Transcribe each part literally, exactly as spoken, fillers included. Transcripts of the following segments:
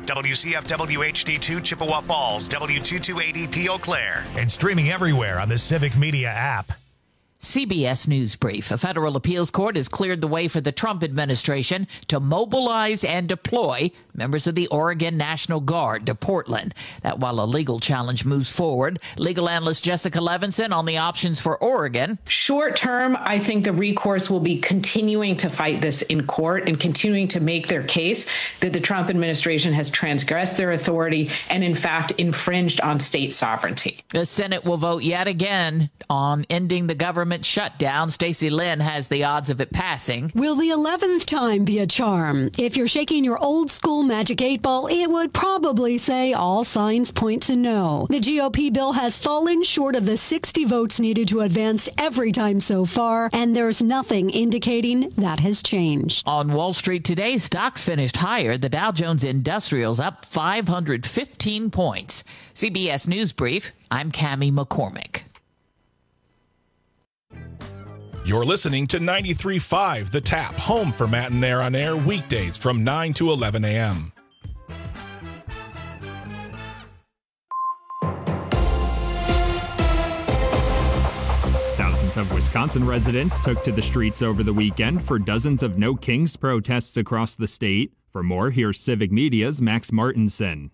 W C F W H D two Chippewa Falls, W two two eight E P Eau Claire, and streaming everywhere on the Civic Media app. C B S News Brief. A federal appeals court has cleared the way for the Trump administration to mobilize and deploy members of the Oregon National Guard to Portland. That while a legal challenge moves forward. Legal analyst Jessica Levinson on the options for Oregon. Short term, I think the recourse will be continuing to fight this in court and continuing to make their case that the Trump administration has transgressed their authority and, in fact, infringed on state sovereignty. The Senate will vote yet again on ending the government shutdown. Stacey Lynn has the odds of it passing. Will the eleventh time be a charm? If you're shaking your old school magic eight ball, it would probably say all signs point to no. The G O P bill has fallen short of the sixty votes needed to advance every time so far, and there's nothing indicating that has changed. On Wall Street today, stocks finished higher. The Dow Jones Industrial's up five hundred fifteen points. C B S News Brief, I'm Cammie McCormick. You're listening to ninety-three point five The Tap, home for Matt and Air on air weekdays from nine to eleven a.m. Thousands of Wisconsin residents took to the streets over the weekend for dozens of No Kings protests across the state. For more, here's Civic Media's Max Martinson.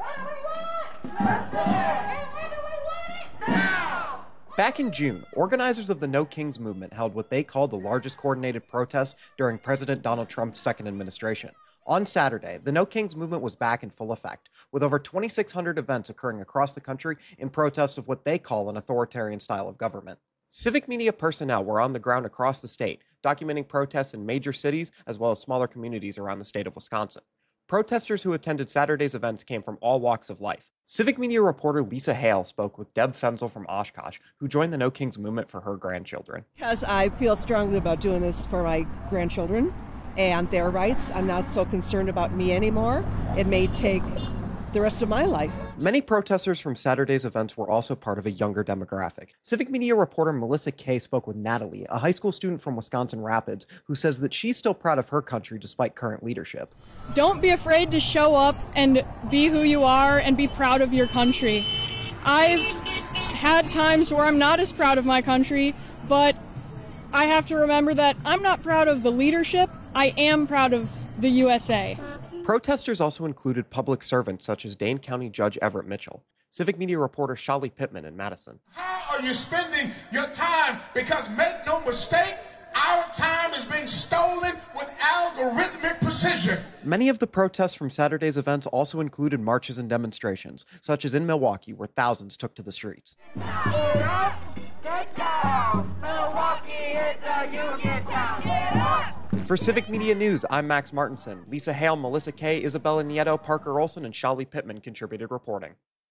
Back in June, organizers of the No Kings movement held what they called the largest coordinated protest during President Donald Trump's second administration. On Saturday, the No Kings movement was back in full effect, with over twenty-six hundred events occurring across the country in protest of what they call an authoritarian style of government. Civic Media personnel were on the ground across the state, documenting protests in major cities as well as smaller communities around the state of Wisconsin. Protesters who attended Saturday's events came from all walks of life. Civic Media reporter Lisa Hale spoke with Deb Fenzel from Oshkosh, who joined the No Kings movement for her grandchildren. Because I feel strongly about doing this for my grandchildren and their rights. I'm not so concerned about me anymore. It may take the rest of my life. Many protesters from Saturday's events were also part of a younger demographic. Civic Media reporter Melissa Kay spoke with Natalie, a high school student from Wisconsin Rapids, who says that she's still proud of her country despite current leadership. Don't be afraid to show up and be who you are and be proud of your country. I've had times where I'm not as proud of my country, but I have to remember that I'm not proud of the leadership. I am proud of the U S A. Protesters also included public servants such as Dane County Judge Everett Mitchell. Civic Media reporter Shali Pittman in Madison. How are you spending your time? Because make no mistake, our time is being stolen with algorithmic precision. Many of the protests from Saturday's events also included marches and demonstrations, such as in Milwaukee, where thousands took to the streets. Get up, get down. Milwaukee is a union town. Get up. For Civic Media News, I'm Max Martinson. Lisa Hale, Melissa Kay, Isabella Nieto, Parker Olson, and Shali Pittman contributed reporting.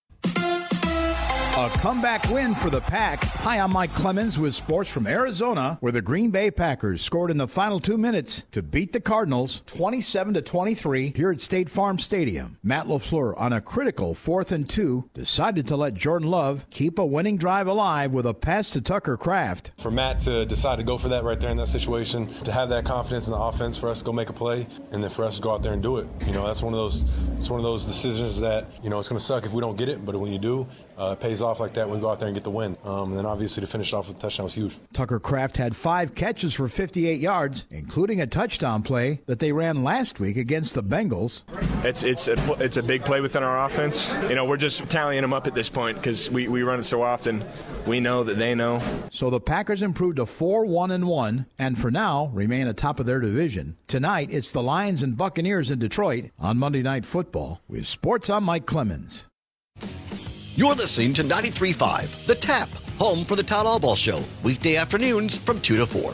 A comeback win for the Pack. Hi, I'm Mike Clemens with sports from Arizona, where the Green Bay Packers scored in the final two minutes to beat the Cardinals twenty-seven to twenty-three here at State Farm Stadium. Matt LaFleur, on a critical fourth and two, decided to let Jordan Love keep a winning drive alive with a pass to Tucker Kraft. For Matt to decide to go for that right there in that situation, to have that confidence in the offense for us to go make a play, and then for us to go out there and do it. You know, that's one of those it's one of those decisions that, you know, it's going to suck if we don't get it, but when you do, uh, it pays off like that when we go out there and get the win. Um, and then obviously to finish off with a touchdown was huge. Tucker Kraft had five catches for fifty-eight yards, including a touchdown play that they ran last week against the Bengals. It's it's a, it's a big play within our offense. You know, we're just tallying them up at this point because we, we run it so often. We know that they know. So the Packers improved to four one and one, and for now remain atop of their division. Tonight, it's the Lions and Buccaneers in Detroit on Monday Night Football. With sports, I'm Mike Clemens. You're listening to ninety-three point five The Tap, home for the Todd Allball Show, weekday afternoons from two to four.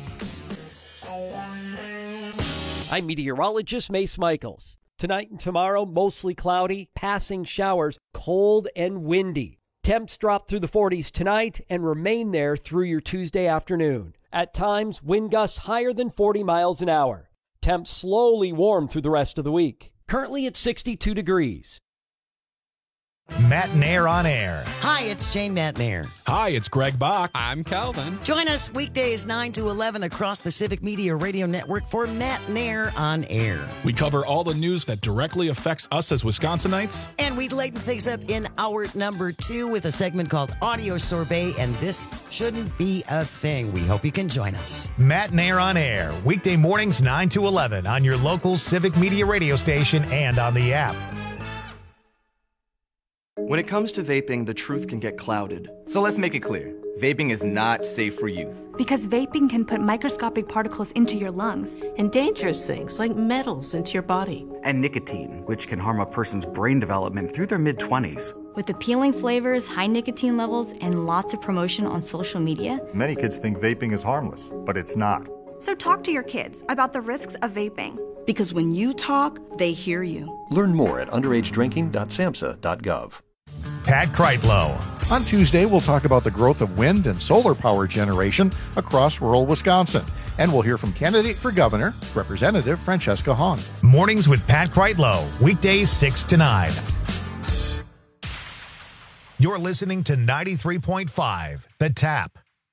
I'm meteorologist Mace Michaels. Tonight and tomorrow, mostly cloudy, passing showers, cold and windy. Temps drop through the forties tonight and remain there through your Tuesday afternoon. At times, wind gusts higher than forty miles an hour. Temps slowly warm through the rest of the week. Currently at sixty-two degrees. Matt Nair on air. Hi, it's Jane Matt Nair. Hi, it's Greg Bach. I'm Calvin. Join us weekdays nine to eleven across the Civic Media Radio Network for Matt Nair on air. We cover all the news that directly affects us as Wisconsinites. And we lighten things up in hour number two with a segment called Audio Sorbet, and this shouldn't be a thing. We hope you can join us. Matt Nair on air, weekday mornings nine to eleven on your local Civic Media radio station and on the app. When it comes to vaping, the truth can get clouded. So let's make it clear. Vaping is not safe for youth. Because vaping can put microscopic particles into your lungs. And dangerous things like metals into your body. And nicotine, which can harm a person's brain development through their mid-twenties. With appealing flavors, high nicotine levels, and lots of promotion on social media. Many kids think vaping is harmless, but it's not. So talk to your kids about the risks of vaping. Because when you talk, they hear you. Learn more at underage drinking dot samhsa dot gov. Pat Kreitlow. On Tuesday, we'll talk about the growth of wind and solar power generation across rural Wisconsin. And we'll hear from candidate for governor, Representative Francesca Hahn. Mornings with Pat Kreitlow, weekdays six to nine. You're listening to ninety-three point five, The Tap.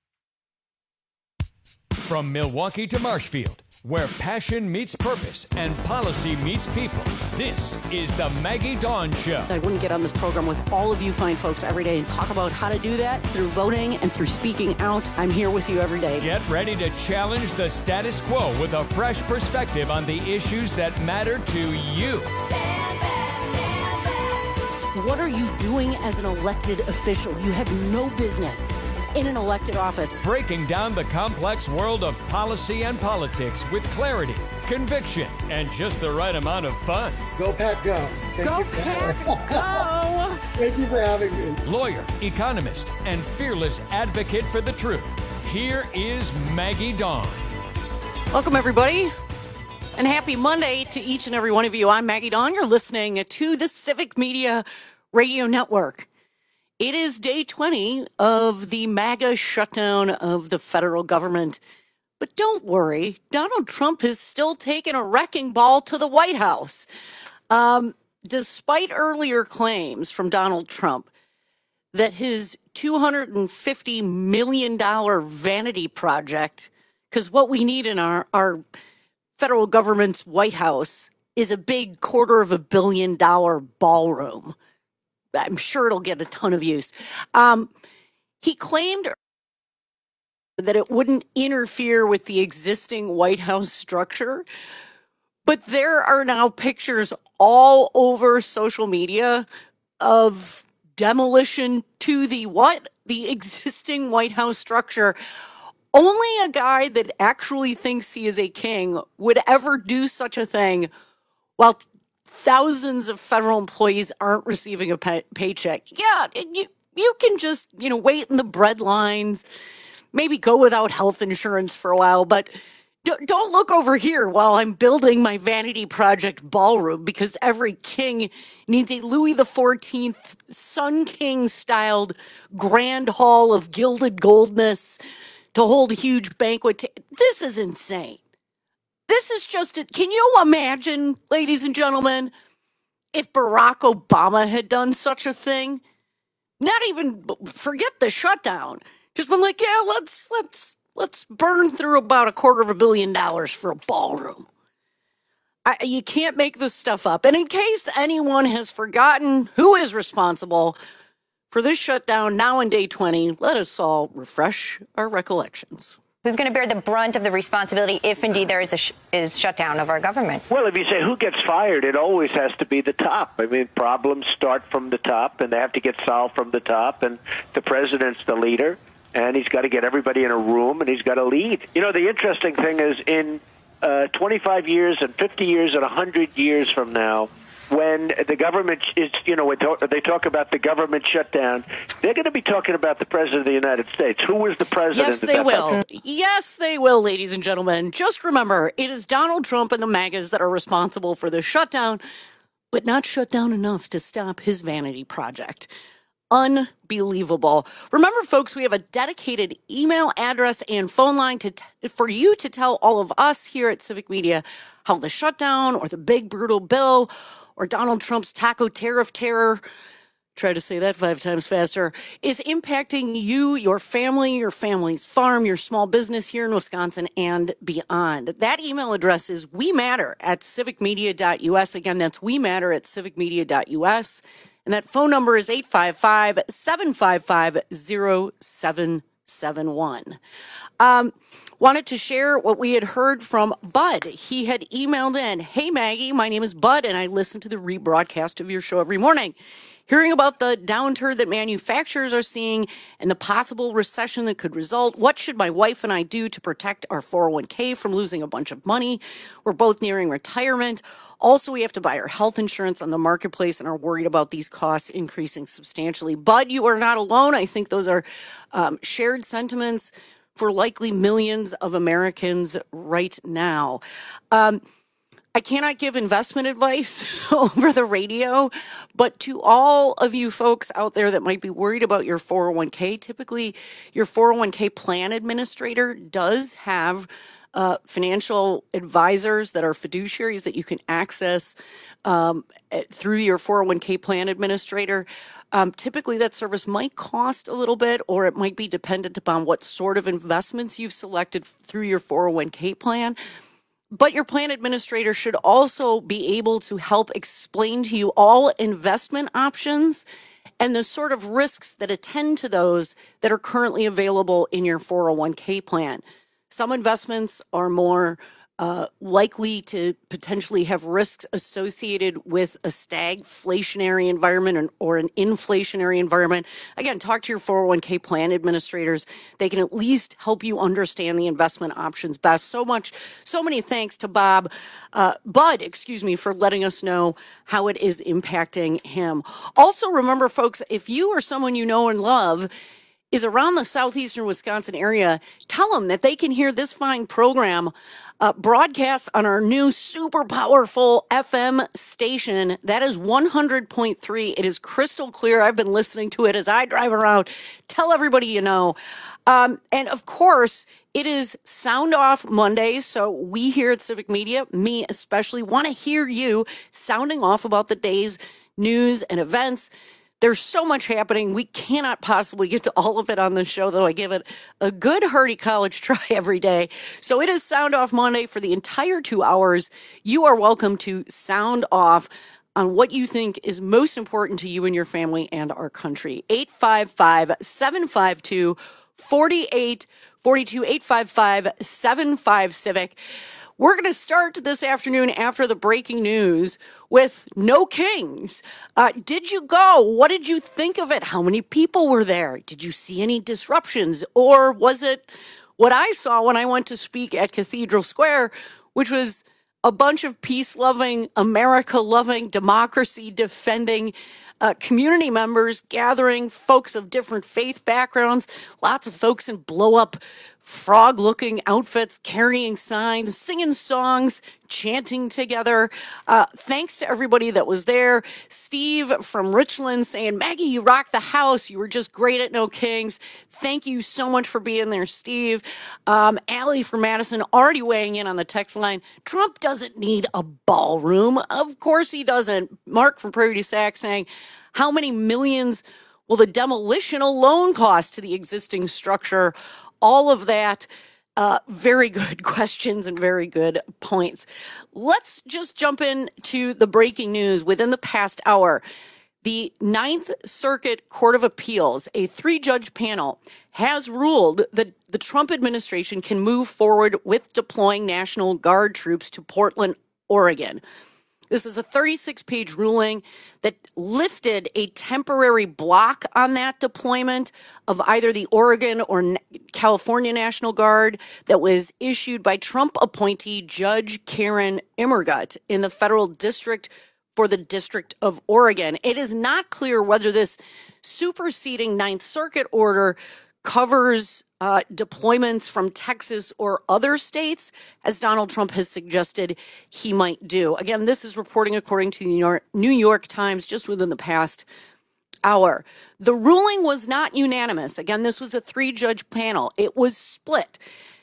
From Milwaukee to Marshfield, where passion meets purpose and policy meets people, this is the Maggie Dawn Show. I wouldn't get on this program with all of you fine folks every day and talk about how to do that through voting and through speaking out. I'm here with you every day. Get ready to challenge the status quo with a fresh perspective on the issues that matter to you. Stand back, stand back. What are you doing as an elected official? You have no business in an elected office. Breaking down the complex world of policy and politics with clarity, conviction, and just the right amount of fun. Go Pack Go. Thank Go you. Pack Go. Thank you for having me. Lawyer, economist, and fearless advocate for the truth. Here is Maggie Dawn. Welcome, everybody. And happy Monday to each and every one of you. I'm Maggie Dawn. You're listening to the Civic Media Radio Network. It is day twenty of the MAGA shutdown of the federal government. But don't worry, Donald Trump is still taking a wrecking ball to the White House. Um, despite earlier claims from Donald Trump that his two hundred fifty million dollars vanity project, because what we need in our, our federal government's White House is a big quarter of a billion dollar ballroom. I'm sure it'll get a ton of use. Um, he claimed that it wouldn't interfere with the existing White House structure, but there are now pictures all over social media of demolition to the what? The existing White House structure. Only a guy that actually thinks he is a king would ever do such a thing while thousands of federal employees aren't receiving a pay- paycheck. Yeah, you you can just, you know, wait in the bread lines, maybe go without health insurance for a while, but d- don't look over here while I'm building my vanity project ballroom, because every king needs a Louis the fourteenth Sun King styled grand hall of gilded goldness to hold a huge banquet. T- this is insane. This is just, a, can you imagine, ladies and gentlemen, if Barack Obama had done such a thing? Not even, forget the shutdown. Just been like, yeah, let's, let's, let's burn through about a quarter of a billion dollars for a ballroom. I, you can't make this stuff up. And in case anyone has forgotten who is responsible for this shutdown now in day twenty, let us all refresh our recollections. Who's going to bear the brunt of the responsibility if indeed there is a sh- is shutdown of our government? Well, if you say who gets fired, it always has to be the top. I mean, problems start from the top, and they have to get solved from the top, and the president's the leader, and he's got to get everybody in a room, and he's got to lead. You know, the interesting thing is in uh, twenty-five years and fifty years and one hundred years from now, when the government is, you know, they talk about the government shutdown, they're going to be talking about the president of the United States. Who was the president? Yes, they will. Yes, they will, ladies and gentlemen. Just remember, it is Donald Trump and the MAGAs that are responsible for the shutdown, but not shut down enough to stop his vanity project. Unbelievable. Remember, folks, we have a dedicated email address and phone line to t- for you to tell all of us here at Civic Media how the shutdown or the big brutal bill or Donald Trump's taco tariff terror try to say that five times faster, is impacting you, your family, your family's farm, your small business here in Wisconsin and beyond. That email address is we matter at civic media dot u s. Again, that's we matter at civic media dot u s. And that phone number is eight five five, seven five five, zero seven seven one. Um, wanted to share what we had heard from Bud. He had emailed in, "Hey Maggie, my name is Bud and I listen to the rebroadcast of your show every morning. Hearing about the downturn that manufacturers are seeing and the possible recession that could result, what should my wife and I do to protect our four oh one k from losing a bunch of money? We're both nearing retirement. Also, we have to buy our health insurance on the marketplace and are worried about these costs increasing substantially." Bud, you are not alone. I think those are um, shared sentiments for likely millions of Americans right now. Um, I cannot give investment advice over the radio, but to all of you folks out there that might be worried about your four oh one k, typically your four oh one k plan administrator does have uh, financial advisors that are fiduciaries that you can access um, through your four oh one k plan administrator. Um, typically, that service might cost a little bit, or it might be dependent upon what sort of investments you've selected through your four oh one k plan. But your plan administrator should also be able to help explain to you all investment options and the sort of risks that attend to those that are currently available in your four oh one k plan. Some investments are more uh, likely to potentially have risks associated with a stagflationary environment or, or an inflationary environment. Again, talk to your four oh one k plan administrators. They can at least help you understand the investment options best. So much, so many thanks to Bob, uh, Bud, excuse me, for letting us know how it is impacting him. Also, remember, folks, if you or someone you know and love is around the southeastern Wisconsin area, tell them that they can hear this fine program uh, broadcast on our new super powerful F M station. That is one hundred point three. It is crystal clear. I've been listening to it as I drive around. Tell everybody you know. Um, and of course, it is Sound Off Monday, so we here at Civic Media, me especially, want to hear you sounding off about the day's news and events. There's so much happening. We cannot possibly get to all of it on the show, though I give it a good hearty college try every day. So it is Sound Off Monday for the entire two hours. You are welcome to sound off on what you think is most important to you and your family and our country. eight five five, seven five two, four eight four two, eight five five, seven five, Civic. We're going to start this afternoon after the breaking news with No Kings. Uh, did you go? What did you think of it? How many people were there? Did you see any disruptions? Or was it what I saw when I went to speak at Cathedral Square, which was a bunch of peace-loving, America-loving, democracy-defending uh, community members gathering, folks of different faith backgrounds, lots of folks in blow-up frog-looking outfits, carrying signs, singing songs, chanting together. Uh, thanks to everybody that was there. Steve from Richland saying, "Maggie, you rocked the house. You were just great at No Kings." Thank you so much for being there, Steve. Um, Allie from Madison already weighing in on the text line. "Trump doesn't need a ballroom." Of course he doesn't. Mark from Prairie du Sac saying, "How many millions will the demolition alone cost to the existing structure?" All of that, uh, very good questions and very good points. Let's just jump into the breaking news within the past hour. The Ninth Circuit Court of Appeals, a three-judge panel, has ruled that the Trump administration can move forward with deploying National Guard troops to Portland, Oregon. This is a thirty-six page ruling that lifted a temporary block on that deployment of either the Oregon or California National Guard that was issued by Trump appointee Judge Karen Immergut in the federal district for the District of Oregon. It is not clear whether this superseding Ninth Circuit order covers uh, deployments from Texas or other states, as Donald Trump has suggested he might do. Again, this is reporting according to the New York, New York Times just within the past hour. The ruling was not unanimous. Again, this was a three-judge panel. It was split.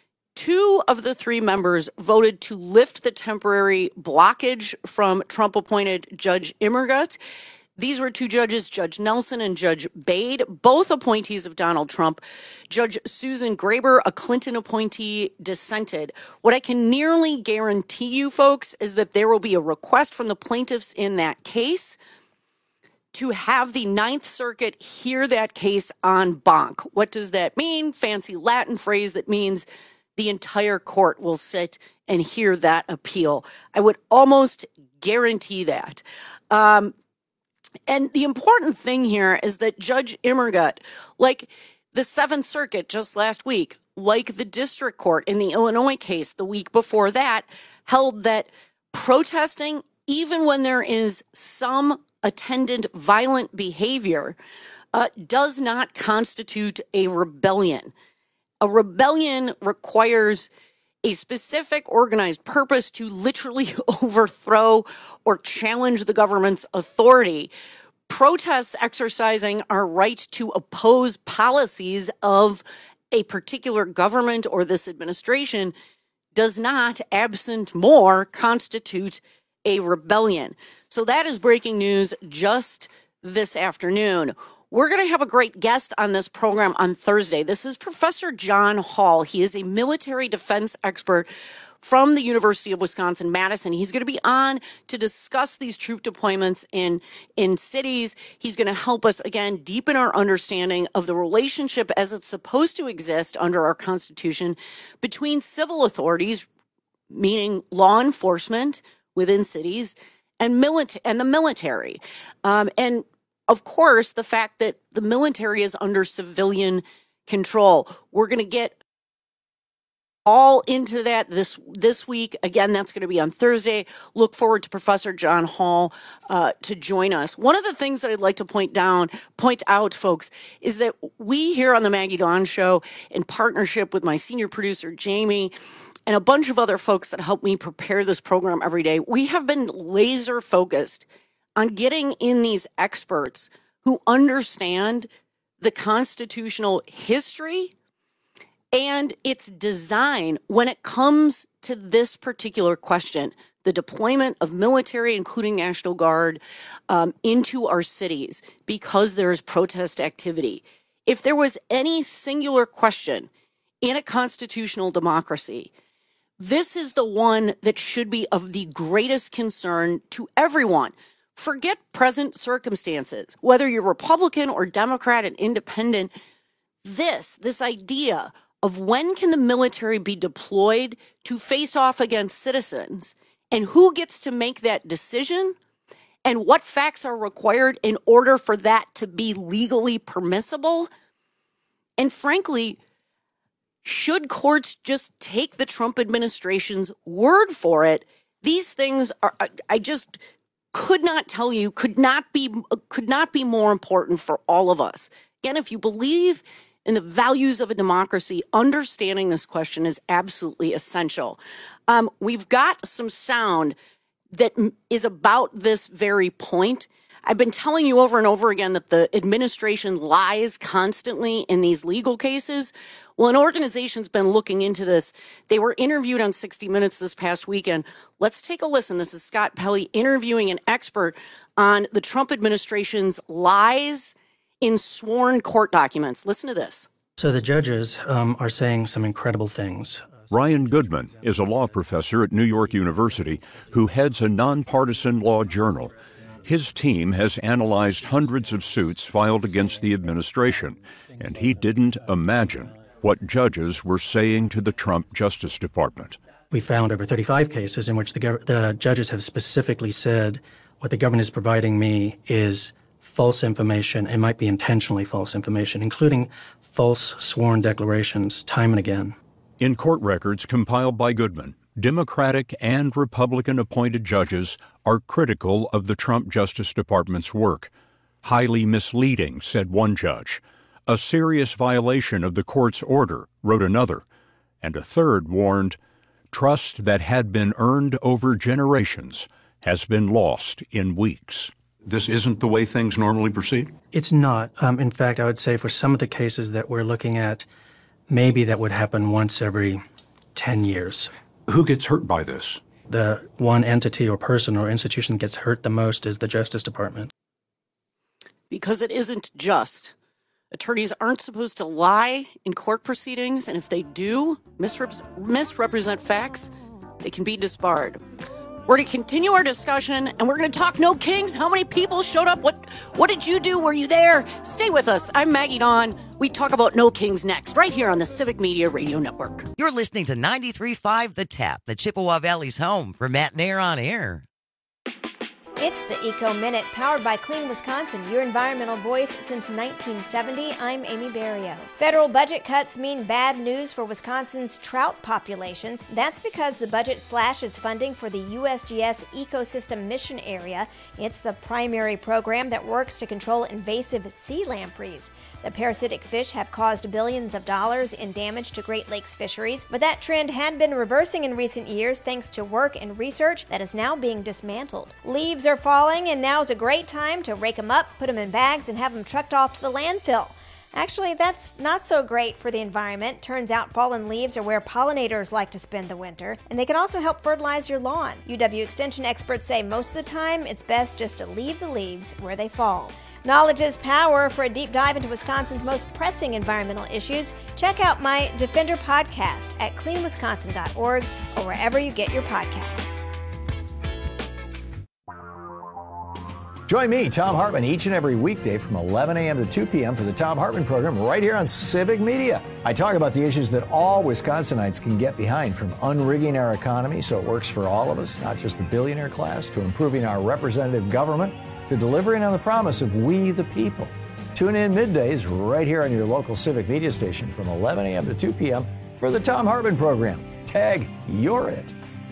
Two of the three members voted to lift the temporary blockage from Trump-appointed Judge Immergut. These were two judges, Judge Nelson and Judge Bade, both appointees of Donald Trump. Judge Susan Graber, a Clinton appointee, dissented. What I can nearly guarantee you, folks, is that there will be a request from the plaintiffs in that case to have the Ninth Circuit hear that case en banc. What does that mean? Fancy Latin phrase that means the entire court will sit and hear that appeal. I would almost guarantee that. Um, And the important thing here is that Judge Immergut, like the Seventh Circuit just last week, like the district court in the Illinois case the week before that, held that protesting, even when there is some attendant violent behavior, uh, does not constitute a rebellion. A rebellion requires a specific organized purpose to literally overthrow or challenge the government's authority. Protests exercising our right to oppose policies of a particular government or this administration does not, absent more, constitute a rebellion. So that is breaking news just this afternoon. We're going to have a great guest on this program on Thursday. This is Professor John Hall. He is a military defense expert from the University of Wisconsin-Madison. He's going to be on to discuss these troop deployments in, in cities. He's going to help us, again, deepen our understanding of the relationship as it's supposed to exist under our Constitution between civil authorities, meaning law enforcement within cities, and, milita- and the military. Um, and Of course, the fact that the military is under civilian control. We're going to get all into that this this week. Again, that's going to be on Thursday. Look forward to Professor John Hall uh, to join us. One of the things that I'd like to point down, point out, folks, is that we here on the Maggie Dawn Show, in partnership with my senior producer, Jamie, and a bunch of other folks that help me prepare this program every day, we have been laser focused on getting in these experts who understand the constitutional history and its design when it comes to this particular question, the deployment of military, including National Guard, um, into our cities because there is protest activity. If there was any singular question in a constitutional democracy, this is the one that should be of the greatest concern to everyone. Forget present circumstances, whether you're Republican or Democrat and independent. This, this idea of when can the military be deployed to face off against citizens and who gets to make that decision and what facts are required in order for that to be legally permissible. And frankly, should courts just take the Trump administration's word for it? These things are, I just could not tell you, could not be, could not be more important for all of us. Again, if you believe in the values of a democracy, understanding this question is absolutely essential. Um, we've got some sound that is about this very point. I've been telling you over and over again that the administration lies constantly in these legal cases. Well, an organization's been looking into this. They were interviewed on sixty minutes this past weekend. Let's take a listen. This is Scott Pelley interviewing an expert on the Trump administration's lies in sworn court documents. Listen to this. So the judges um, are saying some incredible things. Ryan Goodman is a law professor at New York University who heads a nonpartisan law journal. His team has analyzed hundreds of suits filed against the administration, and he didn't imagine what judges were saying to the Trump Justice Department. We found over thirty-five cases in which the, gov- the judges have specifically said, what the government is providing me is false information. It might be intentionally false information, including false sworn declarations time and again. In court records compiled by Goodman, Democratic and Republican-appointed judges are critical of the Trump Justice Department's work. Highly misleading, said one judge. A serious violation of the court's order, wrote another. And a third warned, trust that had been earned over generations has been lost in weeks. This isn't the way things normally proceed? It's not. Um, in fact, I would say for some of the cases that we're looking at, maybe that would happen once every ten years. Who gets hurt by this? The one entity or person or institution that gets hurt the most is the Justice Department. because it isn't just. Attorneys aren't supposed to lie in court proceedings, and if they do misrep- misrepresent facts, they can be disbarred. We're going to continue our discussion, and we're going to talk No Kings. How many people showed up? What What did you do? Were you there? Stay with us. I'm Maggie Dawn. We talk about No Kings next, right here on the Civic Media Radio Network. You're listening to ninety-three point five The Tap, the Chippewa Valley's home for Matt Nair on Air. It's the Eco Minute, powered by Clean Wisconsin, your environmental voice since nineteen seventy. I'm Amy Barrio. Federal budget cuts mean bad news for Wisconsin's trout populations. That's because the budget slashes funding for the U S G S Ecosystem Mission Area. It's the primary program that works to control invasive sea lampreys. The parasitic fish have caused billions of dollars in damage to Great Lakes fisheries, but that trend had been reversing in recent years thanks to work and research that is now being dismantled. Leaves are falling, and now's a great time to rake them up, put them in bags, and have them trucked off to the landfill. Actually, that's not so great for the environment. Turns out fallen leaves are where pollinators like to spend the winter, and they can also help fertilize your lawn. U W Extension experts say most of the time it's best just to leave the leaves where they fall. Knowledge is power. For a deep dive into Wisconsin's most pressing environmental issues, check out my Defender podcast at clean wisconsin dot org or wherever you get your podcasts. Join me, Tom Hartman, each and every weekday from eleven a.m. to two p.m. for the Tom Hartman program right here on Civic Media. I talk about the issues that all Wisconsinites can get behind, from unrigging our economy so it works for all of us, not just the billionaire class, to improving our representative government, to delivering on the promise of we the people. Tune in middays right here on your local Civic Media station from eleven a.m. to two p.m. for the Tom Hartman program. Tag, you're it.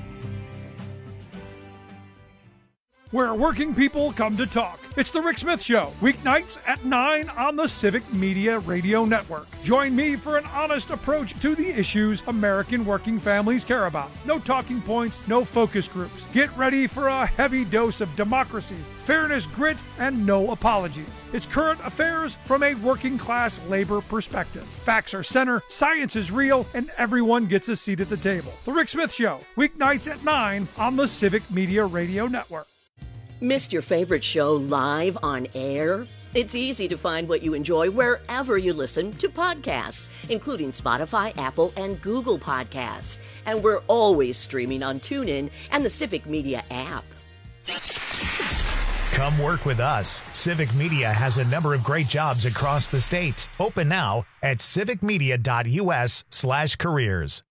Where working people come to talk. It's the Rick Smith Show, weeknights at nine on the Civic Media Radio Network. Join me for an honest approach to the issues American working families care about. No talking points, no focus groups. Get ready for a heavy dose of democracy, fairness, grit, and no apologies. It's current affairs from a working class labor perspective. Facts are center, science is real, and everyone gets a seat at the table. The Rick Smith Show, weeknights at nine on the Civic Media Radio Network. Missed your favorite show live on air? It's easy to find what you enjoy wherever you listen to podcasts, including Spotify, Apple, and Google Podcasts. And we're always streaming on TuneIn and the Civic Media app. Come work with us. Civic Media has a number of great jobs across the state. Open now at civicmedia.us slash careers.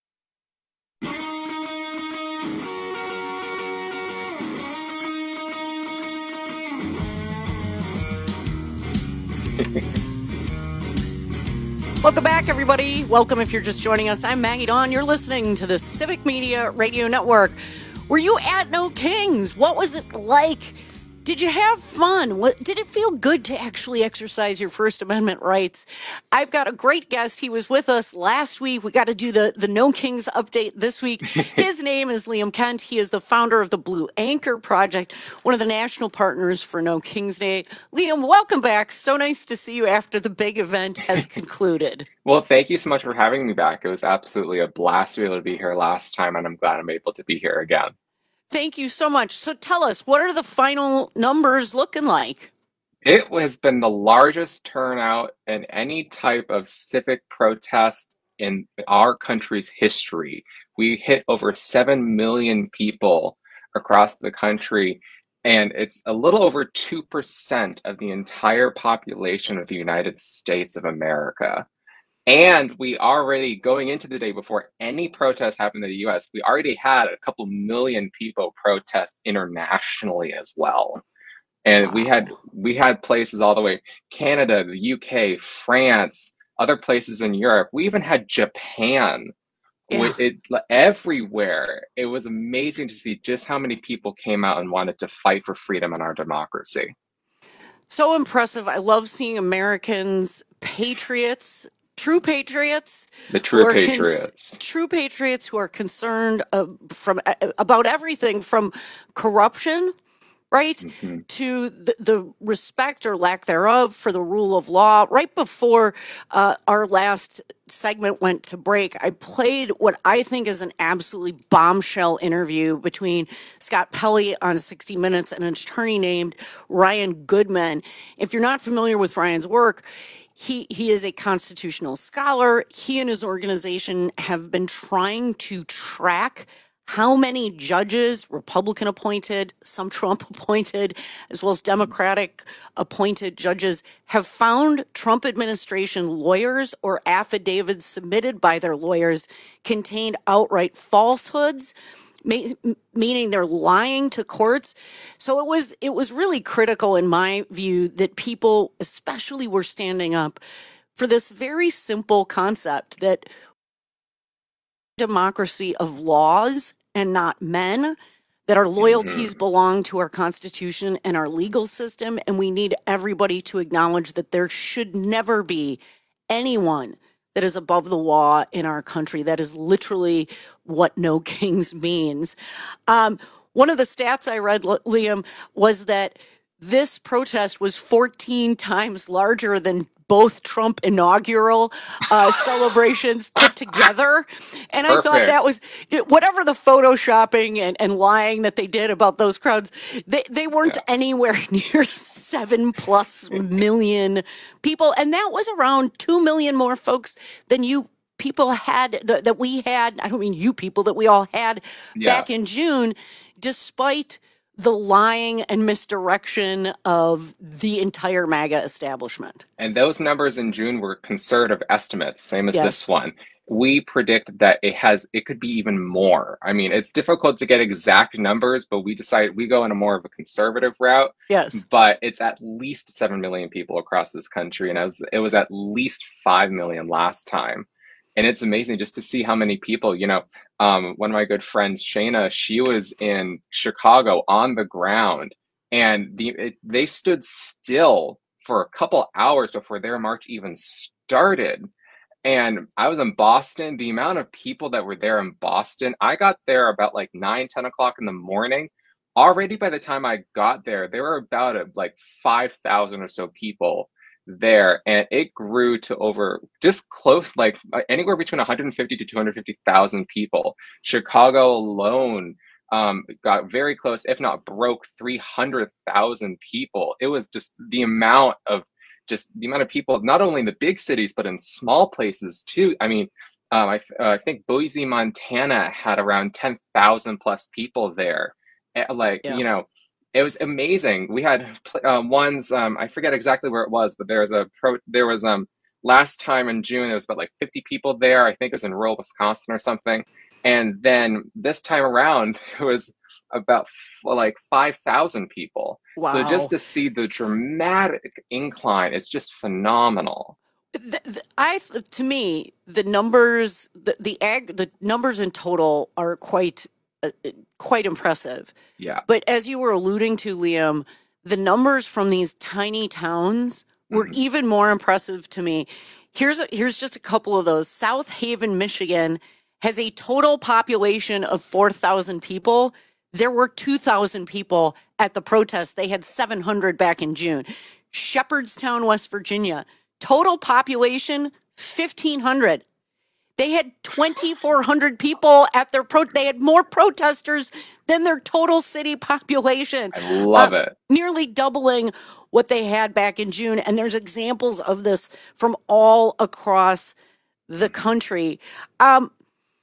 Welcome back, everybody. Welcome if you're just joining us. I'm Maggie Dawn. You're listening to the Civic Media Radio Network. Were you at No Kings? What was it like? Did you have fun? What, did it feel good to actually exercise your First Amendment rights? I've got a great guest. He was with us last week. We got to do the, the No Kings update this week. His name is Liam Kent. He is the founder of the Blue Anchor Project, one of the national partners for No Kings Day. Liam, welcome back. So nice to see you after the big event has concluded. Well, thank you so much for having me back. It was absolutely a blast to be able to be here last time, and I'm glad I'm able to be here again. Thank you so much. So tell us, what are the final numbers looking like? It has been the largest turnout in any type of civic protest in our country's history. We hit over seven million people across the country, and it's a little over two percent of the entire population of the United States of America. And we already, going into the day before any protest happened in the U S, we already had a couple million people protest internationally as well. And wow. we had we had places all the way, Canada, the U K, France, other places in Europe. We even had Japan. Yeah. It, everywhere. It was amazing to see just how many people came out and wanted to fight for freedom and our democracy. So impressive. I love seeing Americans, patriots, true patriots, the true patriots, cons- true patriots who are concerned uh, from uh, about everything from corruption right? Mm-hmm. To the, the respect or lack thereof for the rule of law. Right before uh, our last segment went to break, I played what I think is an absolutely bombshell interview between Scott Pelley on sixty minutes and an attorney named Ryan Goodman. If you're not familiar with Ryan's work, He he is a constitutional scholar. He and his organization have been trying to track how many judges, Republican appointed, some Trump appointed, as well as Democratic appointed judges, have found Trump administration lawyers or affidavits submitted by their lawyers contained outright falsehoods, meaning they're lying to courts. So it was it was really critical, in my view, that people especially were standing up for this very simple concept that democracy of laws and not men, that our loyalties belong to our Constitution and our legal system, and we need everybody to acknowledge that there should never be anyone that is above the law in our country. That is literally what no kings means. Um, one of the stats I read, Liam, was that this protest was fourteen times larger than both Trump inaugural uh, celebrations put together. And Perfect. I thought that was, whatever the photoshopping and, and lying that they did about those crowds, they, they weren't yeah. anywhere near seven plus million people. And that was around two million more folks than you people had, th- that we had, I don't mean you people, that we all had yeah. back in June, despite the lying and misdirection of the entire MAGA establishment. And those numbers in June were conservative estimates, same as yes. this one. We predict that it has, it could be even more. I mean, it's difficult to get exact numbers, but we decided we go in a more of a conservative route. Yes. But it's at least seven million people across this country. And it was, it was at least five million last time. And it's amazing just to see how many people, you know, um, one of my good friends, Shayna, she was in Chicago on the ground, and the it, they stood still for a couple hours before their march even started. And I was in Boston. The amount of people that were there in Boston, I got there about like nine, ten o'clock in the morning. Already by the time I got there, there were about a, like five thousand or so people there, and it grew to over just close, like anywhere between one hundred fifty to two hundred fifty thousand people. Chicago alone um, got very close, if not broke three hundred thousand people. It was just the amount of just the amount of people, not only in the big cities, but in small places too. I mean, um, I, uh, I think Boise, Montana had around ten thousand plus people there. Like, yeah. you know, it was amazing. We had uh, ones, um, I forget exactly where it was, but there was a pro, there was um last time in June, there was about like fifty people there. I think it was in rural Wisconsin or something. And then this time around, it was about f- like five thousand people. Wow. So just to see the dramatic incline is just phenomenal. The, the, I, to me, the numbers, the, the ag, the numbers in total are quite Uh, quite impressive. Yeah. But as you were alluding to, Liam, the numbers from these tiny towns were mm-hmm. even more impressive to me. Here's a, here's just a couple of those. South Haven, Michigan has a total population of four thousand people. There were two thousand people at the protest. They had seven hundred back in June. Shepherdstown, West Virginia, total population fifteen hundred. They had twenty-four hundred people at their pro. They had more protesters than their total city population. I love uh, it. Nearly doubling what they had back in June. And there's examples of this from all across the country. Um,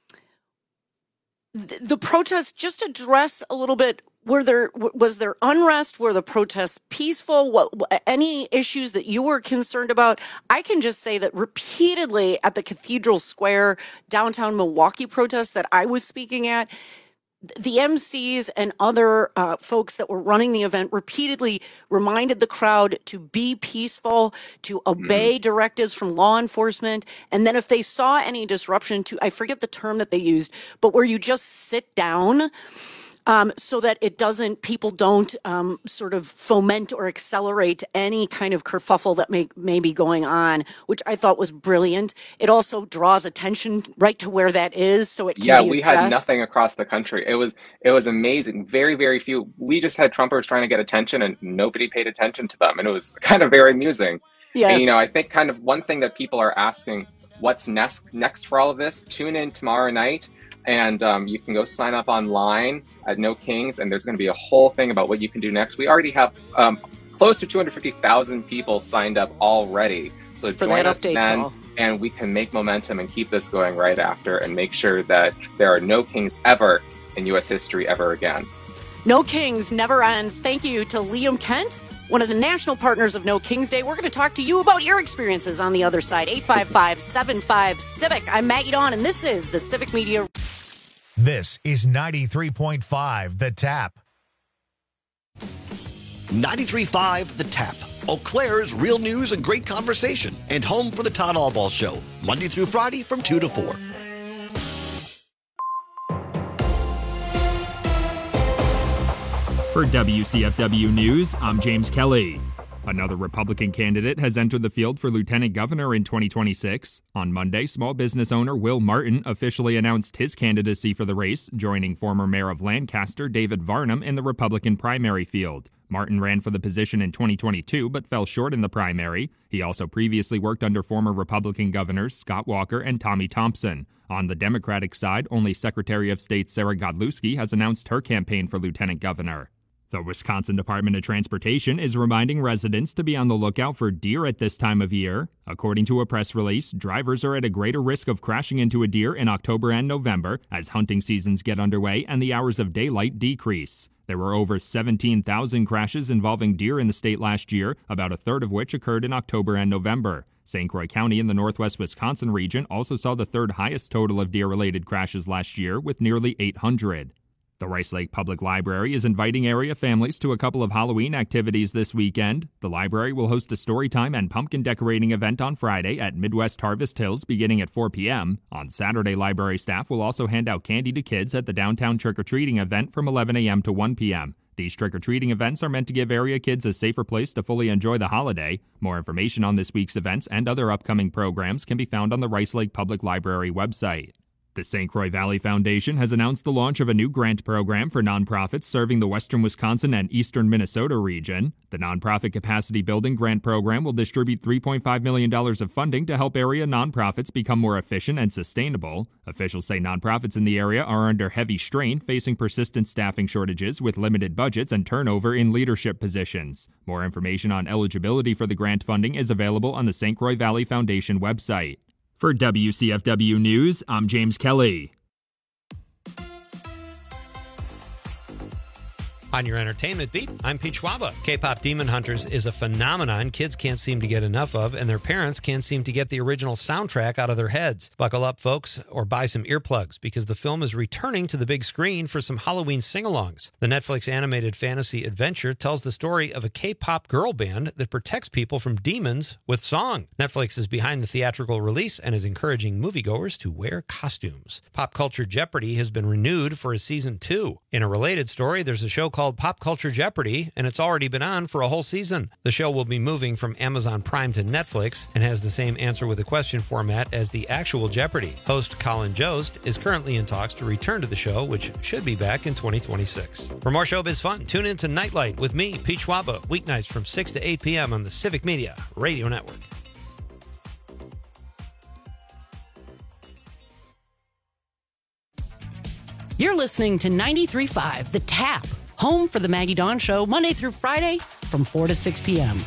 the, the protests, just address a little bit, were there, was there unrest? Were the protests peaceful? What, any issues that you were concerned about? I can just say that repeatedly at the Cathedral Square downtown Milwaukee protests that I was speaking at, the M Cs and other uh, folks that were running the event repeatedly reminded the crowd to be peaceful, to obey mm. directives from law enforcement. And then if they saw any disruption to, I forget the term that they used, but where you just sit down, um, so that it doesn't, people don't um, sort of foment or accelerate any kind of kerfuffle that may, may be going on, which I thought was brilliant. It also draws attention right to where that is, so it can yeah, be we addressed. had nothing across the country. It was it was amazing. Very, very few. We just had Trumpers trying to get attention, and nobody paid attention to them, and it was kind of very amusing. Yes. And, you know, I think kind of one thing that people are asking, what's next next for all of this? Tune in tomorrow night, and um, you can go sign up online at No Kings, and there's going to be a whole thing about what you can do next. We already have um, close to two hundred fifty thousand people signed up already. So For join that us update then, call. and we can make momentum and keep this going right after, and make sure that there are no kings ever in U S history ever again. No Kings never ends. Thank you to Liam Kent, one of the national partners of No Kings Day. We're going to talk to you about your experiences on the other side. eight five five, seven five, Civic. I'm Maggie Dawn, and this is the Civic Media. This is ninety-three point five The Tap. ninety-three point five The Tap. Eau Claire's real news and great conversation, and home for the Todd Allball Show, Monday through Friday from two to four. For W C F W News, I'm James Kelly. Another Republican candidate has entered the field for lieutenant governor in twenty twenty-six. On Monday, small business owner Will Martin officially announced his candidacy for the race, joining former mayor of Lancaster David Varnum in the Republican primary field. Martin ran for the position in twenty twenty-two but fell short in the primary. He also previously worked under former Republican governors Scott Walker and Tommy Thompson. On the Democratic side, only Secretary of State Sarah Godlewski has announced her campaign for lieutenant governor. The Wisconsin Department of Transportation is reminding residents to be on the lookout for deer at this time of year. According to a press release, drivers are at a greater risk of crashing into a deer in October and November as hunting seasons get underway and the hours of daylight decrease. There were over seventeen thousand crashes involving deer in the state last year, about a third of which occurred in October and November. Saint Croix County in the northwest Wisconsin region also saw the third highest total of deer-related crashes last year, with nearly eight hundred. The Rice Lake Public Library is inviting area families to a couple of Halloween activities this weekend. The library will host a story time and pumpkin decorating event on Friday at Midwest Harvest Hills beginning at four p.m. On Saturday, library staff will also hand out candy to kids at the downtown trick-or-treating event from eleven a.m. to one p.m. These trick-or-treating events are meant to give area kids a safer place to fully enjoy the holiday. More information on this week's events and other upcoming programs can be found on the Rice Lake Public Library website. The Saint Croix Valley Foundation has announced the launch of a new grant program for nonprofits serving the western Wisconsin and eastern Minnesota region. The Nonprofit Capacity Building Grant Program will distribute three point five million dollars of funding to help area nonprofits become more efficient and sustainable. Officials say nonprofits in the area are under heavy strain, facing persistent staffing shortages with limited budgets and turnover in leadership positions. More information on eligibility for the grant funding is available on the Saint Croix Valley Foundation website. For W C F W News, I'm James Kelly. On your entertainment beat, I'm Pete Schwaba. K-pop Demon Hunters is a phenomenon kids can't seem to get enough of, and their parents can't seem to get the original soundtrack out of their heads. Buckle up, folks, or buy some earplugs, because the film is returning to the big screen for some Halloween sing-alongs. The Netflix animated fantasy adventure tells the story of a K-pop girl band that protects people from demons with song. Netflix is behind the theatrical release and is encouraging moviegoers to wear costumes. Pop Culture Jeopardy has been renewed for a season two. In a related story, there's a show called Pop Culture Jeopardy, and it's already been on for a whole season. The show will be moving from Amazon Prime to Netflix and has the same answer with a question format as the actual Jeopardy. Host Colin Jost is currently in talks to return to the show, which should be back in twenty twenty-six. For more showbiz fun, tune in to Nightlight with me, Pete Schwaba, weeknights from six to eight p.m. on the Civic Media Radio Network. You're listening to ninety-three point five The Tap, home for the Maggie Dawn Show, Monday through Friday from four to six p.m.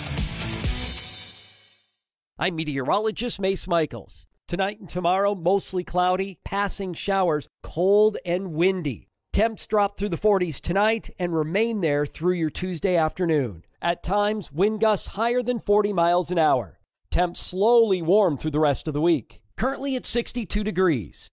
I'm meteorologist Mace Michaels. Tonight and tomorrow, mostly cloudy, passing showers, cold and windy. Temps drop through the forties tonight and remain there through your Tuesday afternoon. At times, wind gusts higher than forty miles an hour. Temps slowly warm through the rest of the week. Currently at sixty-two degrees.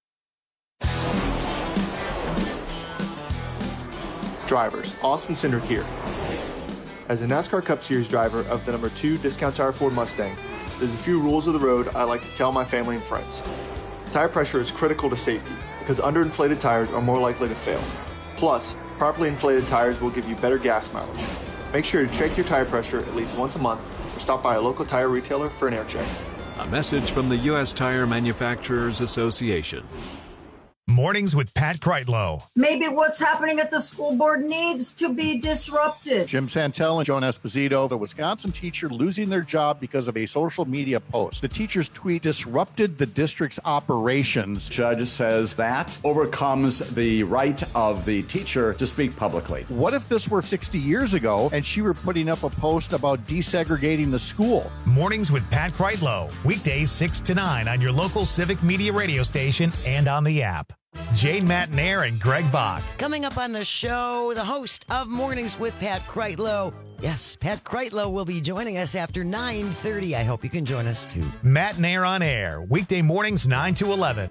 Drivers, Austin Cindric here. As a NASCAR Cup Series driver of the number two Discount Tire Ford Mustang, there's a few rules of the road I like to tell my family and friends. Tire pressure is critical to safety because underinflated tires are more likely to fail. Plus, properly inflated tires will give you better gas mileage. Make sure to check your tire pressure at least once a month or stop by a local tire retailer for an air check. A message from the U S Tire Manufacturers Association. Mornings with Pat Kreitlow. Maybe what's happening at the school board needs to be disrupted. Jim Santel and Joan Esposito, the Wisconsin teacher losing their job because of a social media post. The teacher's tweet disrupted the district's operations. Judge says that overcomes the right of the teacher to speak publicly. What if this were sixty years ago and she were putting up a post about desegregating the school? Mornings with Pat Kreitlow. Weekdays six to nine on your local Civic Media radio station and on the app. Jane Matnair and Greg Bach. Coming up on the show, the host of Mornings with Pat Kreitlow. Yes, Pat Kreitlow will be joining us after nine thirty. I hope you can join us too. Matnair on air, weekday mornings nine to eleven.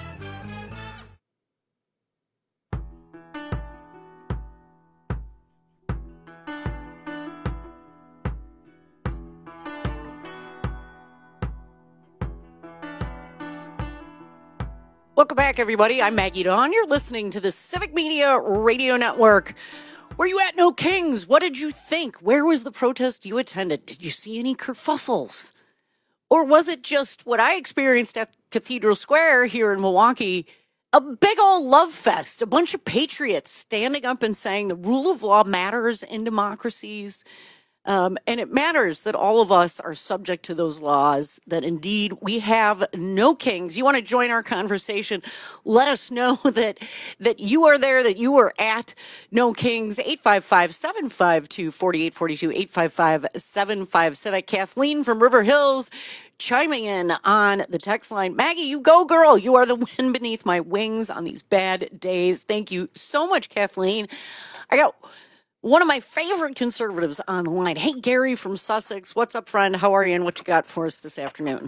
Welcome back, everybody. I'm Maggie Dawn. You're listening to the Civic Media Radio Network. Were you at No Kings? What did you think? Where was the protest you attended? Did you see any kerfuffles? Or was it just what I experienced at Cathedral Square here in Milwaukee? A big old love fest, a bunch of patriots standing up and saying the rule of law matters in democracies. Um, and it matters that all of us are subject to those laws, that indeed we have no kings. You want to join our conversation? Let us know that that you are there, that you are at No Kings. eight five five, seven five two, four eight four two, eight five five, seven five Civic. Kathleen from River Hills chiming in on the text line. Maggie, you go, girl. You are the wind beneath my wings on these bad days. Thank you so much, Kathleen. I got one of my favorite conservatives on the line. Hey, Gary from Sussex. What's up, friend? How are you, and what you got for us this afternoon?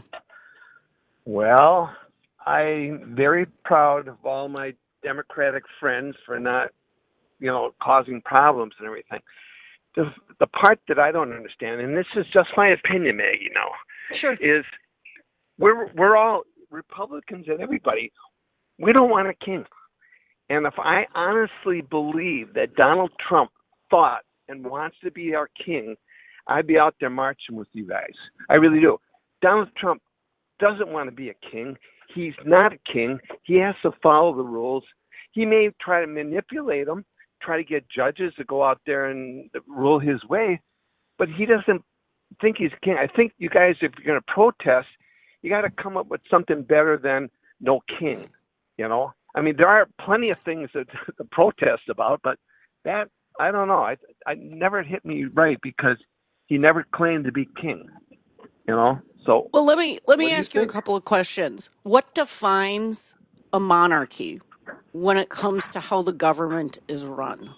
Well, I'm very proud of all my Democratic friends for not, you know, causing problems and everything. The, the part that I don't understand, and this is just my opinion, Maggie, you know, sure, is we're we're all Republicans and everybody. We don't want a king. And if I honestly believe that Donald Trump thought and wants to be our king, I'd be out there marching with you guys. I really do. Donald Trump doesn't want to be a king. He's not a king. He has to follow the rules. He may try to manipulate them, try to get judges to go out there and rule his way, but he doesn't think he's king. I think you guys, if you're going to protest, you got to come up with something better than no king, you know? I mean, there are plenty of things that to protest about, but that, I don't know. I, I never hit me right because he never claimed to be king, you know? So, well, let me let me ask you, you a couple of questions. What defines a monarchy when it comes to how the government is run?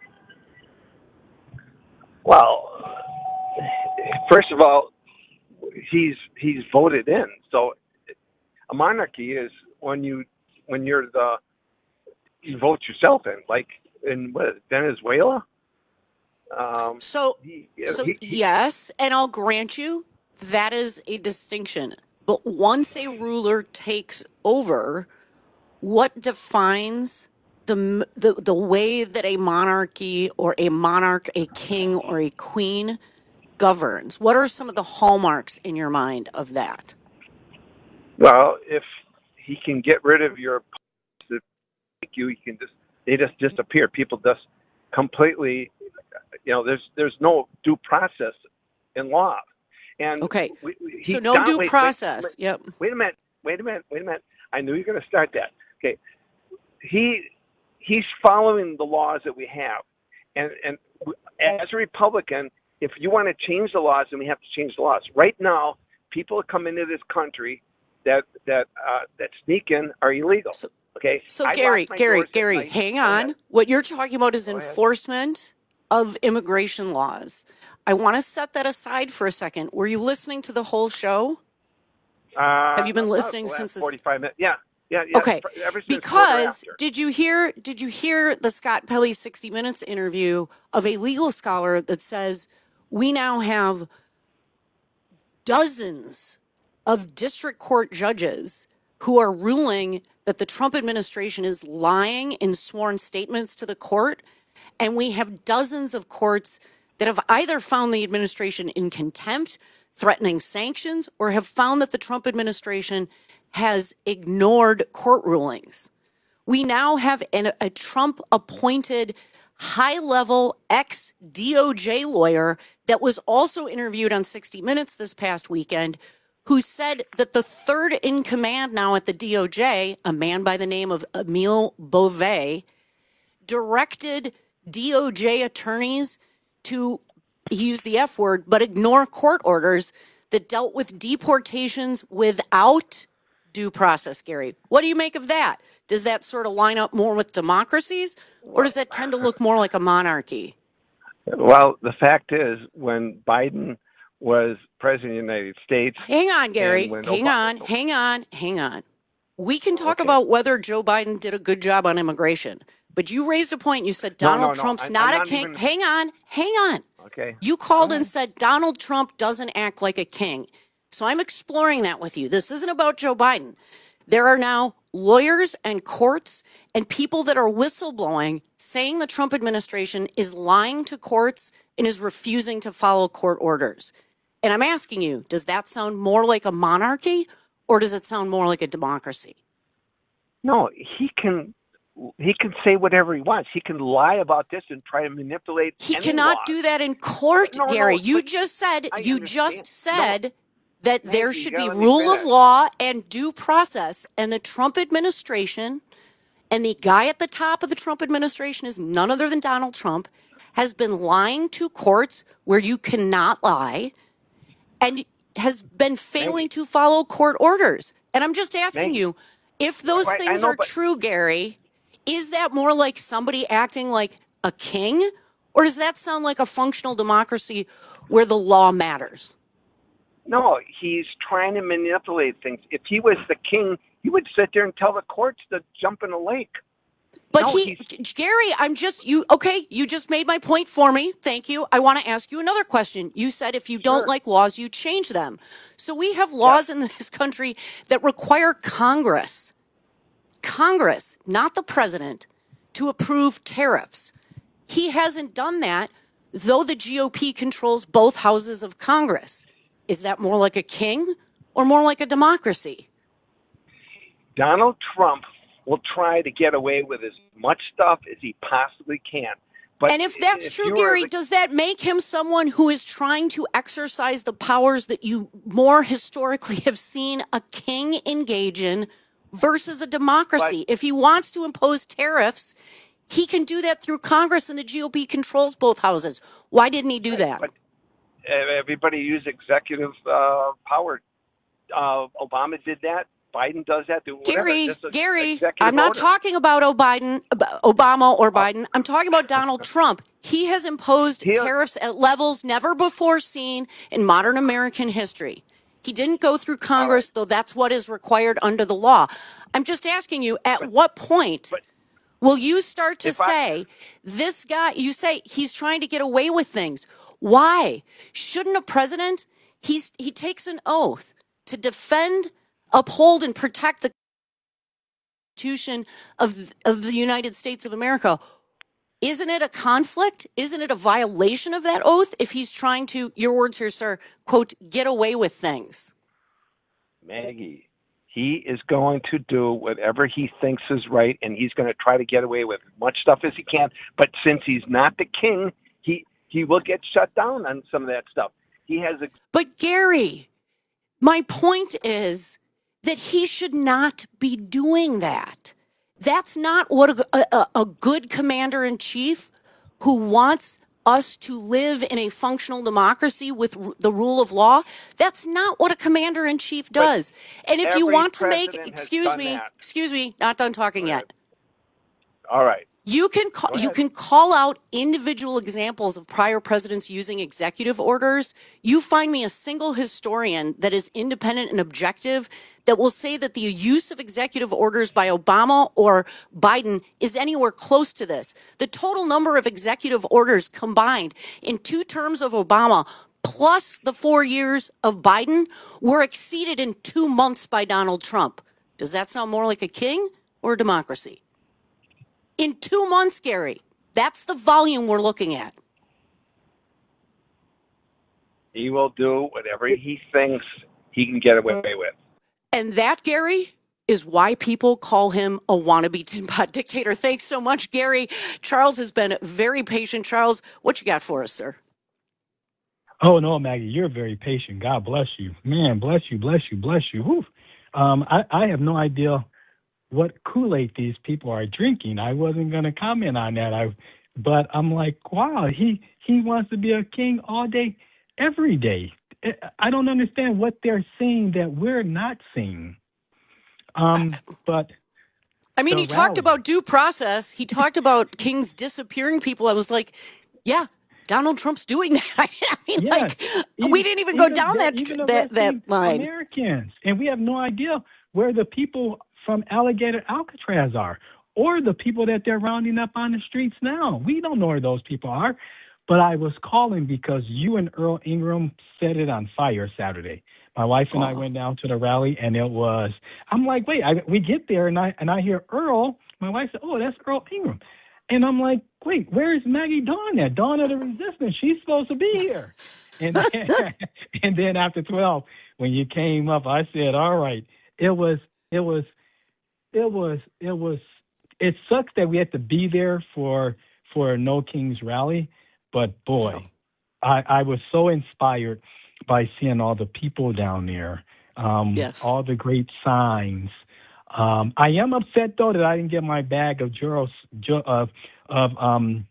Well, first of all, he's he's voted in. So, a monarchy is when you when you're the you vote yourself in, like in what, Venezuela. Um, so, he, so he, he, yes, and I'll grant you that is a distinction. But once a ruler takes over, what defines the the the way that a monarchy or a monarch, a king or a queen governs? What are some of the hallmarks in your mind of that? Well, if he can get rid of your you, he can just they just disappear. People just completely, you know, there's there's no due process in law. And okay, we, we, he, so no Don, due wait, process. Wait, wait, yep. Wait a minute. Wait a minute. Wait a minute. I knew you were going to start that. Okay. He he's following the laws that we have, and and as a Republican, if you want to change the laws, then we have to change the laws. Right now, people come into this country that that uh, that sneak in are illegal. So, okay. So I Gary, Gary, Gary, night. hang on. What you're talking about is enforcement of immigration laws. I want to set that aside for a second. Were you listening to the whole show? Uh, Have you been about listening the last since this? forty-five minutes? Yeah, yeah, yeah. Okay, Ever since because after. did you hear? Did you hear the Scott Pelley sixty minutes interview of a legal scholar that says we now have dozens of district court judges who are ruling that the Trump administration is lying in sworn statements to the court. And we have dozens of courts that have either found the administration in contempt, threatening sanctions, or have found that the Trump administration has ignored court rulings. We now have an, a Trump-appointed high-level ex-D O J lawyer that was also interviewed on sixty minutes this past weekend, who said that the third in command now at the D O J, a man by the name of Emile Beauvais, directed D O J attorneys to, he used the F word, but ignore court orders that dealt with deportations without due process, Gary. What do you make of that? Does that sort of line up more with democracies, or does that tend to look more like a monarchy? Well, the fact is, when Biden was president of the United States... Hang on, Gary. Hang Obama, on, hang on, hang on. We can talk okay. about whether Joe Biden did a good job on immigration, but you raised a point. You said Donald no, no, no. Trump's I, not I'm a king. Even... Hang on, hang on. Okay. You called and said Donald Trump doesn't act like a king. So I'm exploring that with you. This isn't about Joe Biden. There are now lawyers and courts and people that are whistleblowing saying the Trump administration is lying to courts and is refusing to follow court orders. And I'm asking you, does that sound more like a monarchy or does it sound more like a democracy? No, he can he can say whatever he wants. He can lie about this and try to manipulate He any cannot law. do that in court, no, Gary. No, you just said I you understand. just said no. that Thank there you. should You be gotta let me rule of finish. law and due process. And the Trump administration and the guy at the top of the Trump administration is none other than Donald Trump, has been lying to courts where you cannot lie and has been failing to follow court orders. And I'm just asking Thank you, if those Right, I things know, are but- true, Gary, is that more like somebody acting like a king? Or does that sound like a functional democracy where the law matters? No, he's trying to manipulate things. If he was the king, he would sit there and tell the courts to jump in a lake. But No, he, Gary, I'm just, you, okay, you just made my point for me. Thank you. I want to ask you another question. You said if you don't like laws, you change them. So we have laws in this country that require Congress, Congress, not the president, to approve tariffs. He hasn't done that, though the G O P controls both houses of Congress. Is that more like a king or more like a democracy? Donald Trump will try to get away with as much stuff as he possibly can. But and if that's if true, you're Gary, the- does that make him someone who is trying to exercise the powers that you more historically have seen a king engage in versus a democracy? But- if he wants to impose tariffs, he can do that through Congress, and the G O P controls both houses. Why didn't he do that? But everybody used executive uh, power. Uh, Obama did that. Biden does that. Do whatever. Gary, Just a Gary, executive I'm not order. talking about O'Biden, Obama or Biden. I'm talking about Donald Trump. He has imposed He'll- tariffs at levels never before seen in modern American history. He didn't go through Congress, though that's what is required under the law. I'm just asking you, at what point will you start to if I- say, this guy, you say he's trying to get away with things. Why? Shouldn't a president, he's, he takes an oath to defend, uphold, and protect the Constitution of, of the United States of America. Isn't it a conflict? Isn't it a violation of that oath if he's trying to, your words here, sir, quote, get away with things? Maggie, he is going to do whatever he thinks is right, and he's going to try to get away with as much stuff as he can. But since he's not the king, he, he will get shut down on some of that stuff. He has a... But Gary, my point is that he should not be doing that. That's not what a, a, a good commander-in-chief who wants us to live in a functional democracy with r- the rule of law, that's not what a commander-in-chief does. But and if you every want to make, president has excuse done me, that. excuse me, not done talking yet. All right. You can call, you can call out individual examples of prior presidents using executive orders. You find me a single historian that is independent and objective that will say that the use of executive orders by Obama or Biden is anywhere close to this. The total number of executive orders combined in two terms of Obama plus the four years of Biden were exceeded in two months by Donald Trump. Does that sound more like a king or a democracy? In two months, Gary. That's the volume we're looking at. He will do whatever he thinks he can get away with. And that, Gary, is why people call him a wannabe tin pot dictator. Thanks so much, Gary. Charles has been very patient. Charles, what you got for us, sir? Oh, no, Maggie, you're very patient. God bless you. Man, bless you, bless you, bless you. Whew. Um, I, I have no idea what Kool-Aid these people are drinking. I wasn't going to comment on that. I, but I'm like, wow, he, he wants to be a king all day, every day. I don't understand what they're saying that we're not seeing. Um, but I mean, he rally. talked about due process. He talked about kings disappearing people. I was like, yeah, Donald Trump's doing that. I mean, yes. like, even, we didn't even go down that that, that, that line. Americans, and we have no idea where the people from Alligator Alcatraz are, or the people that they're rounding up on the streets now. We don't know where those people are. But I was calling because you and Earl Ingram set it on fire Saturday. My wife and oh. I went down to the rally, and it was, I'm like, wait, I, we get there, and I and I hear Earl. My wife said, oh, that's Earl Ingram. And I'm like, wait, where is Maggie Dawn at? Dawn of the Resistance. She's supposed to be here. And then, and then after twelve, when you came up, I said, all right. It was, it was, it was, it was, it sucks that we had to be there for for a No Kings rally. But, boy, I, I was so inspired by seeing all the people down there, um, yes. all the great signs. Um, I am upset, though, that I didn't get my bag of, George, of, of um,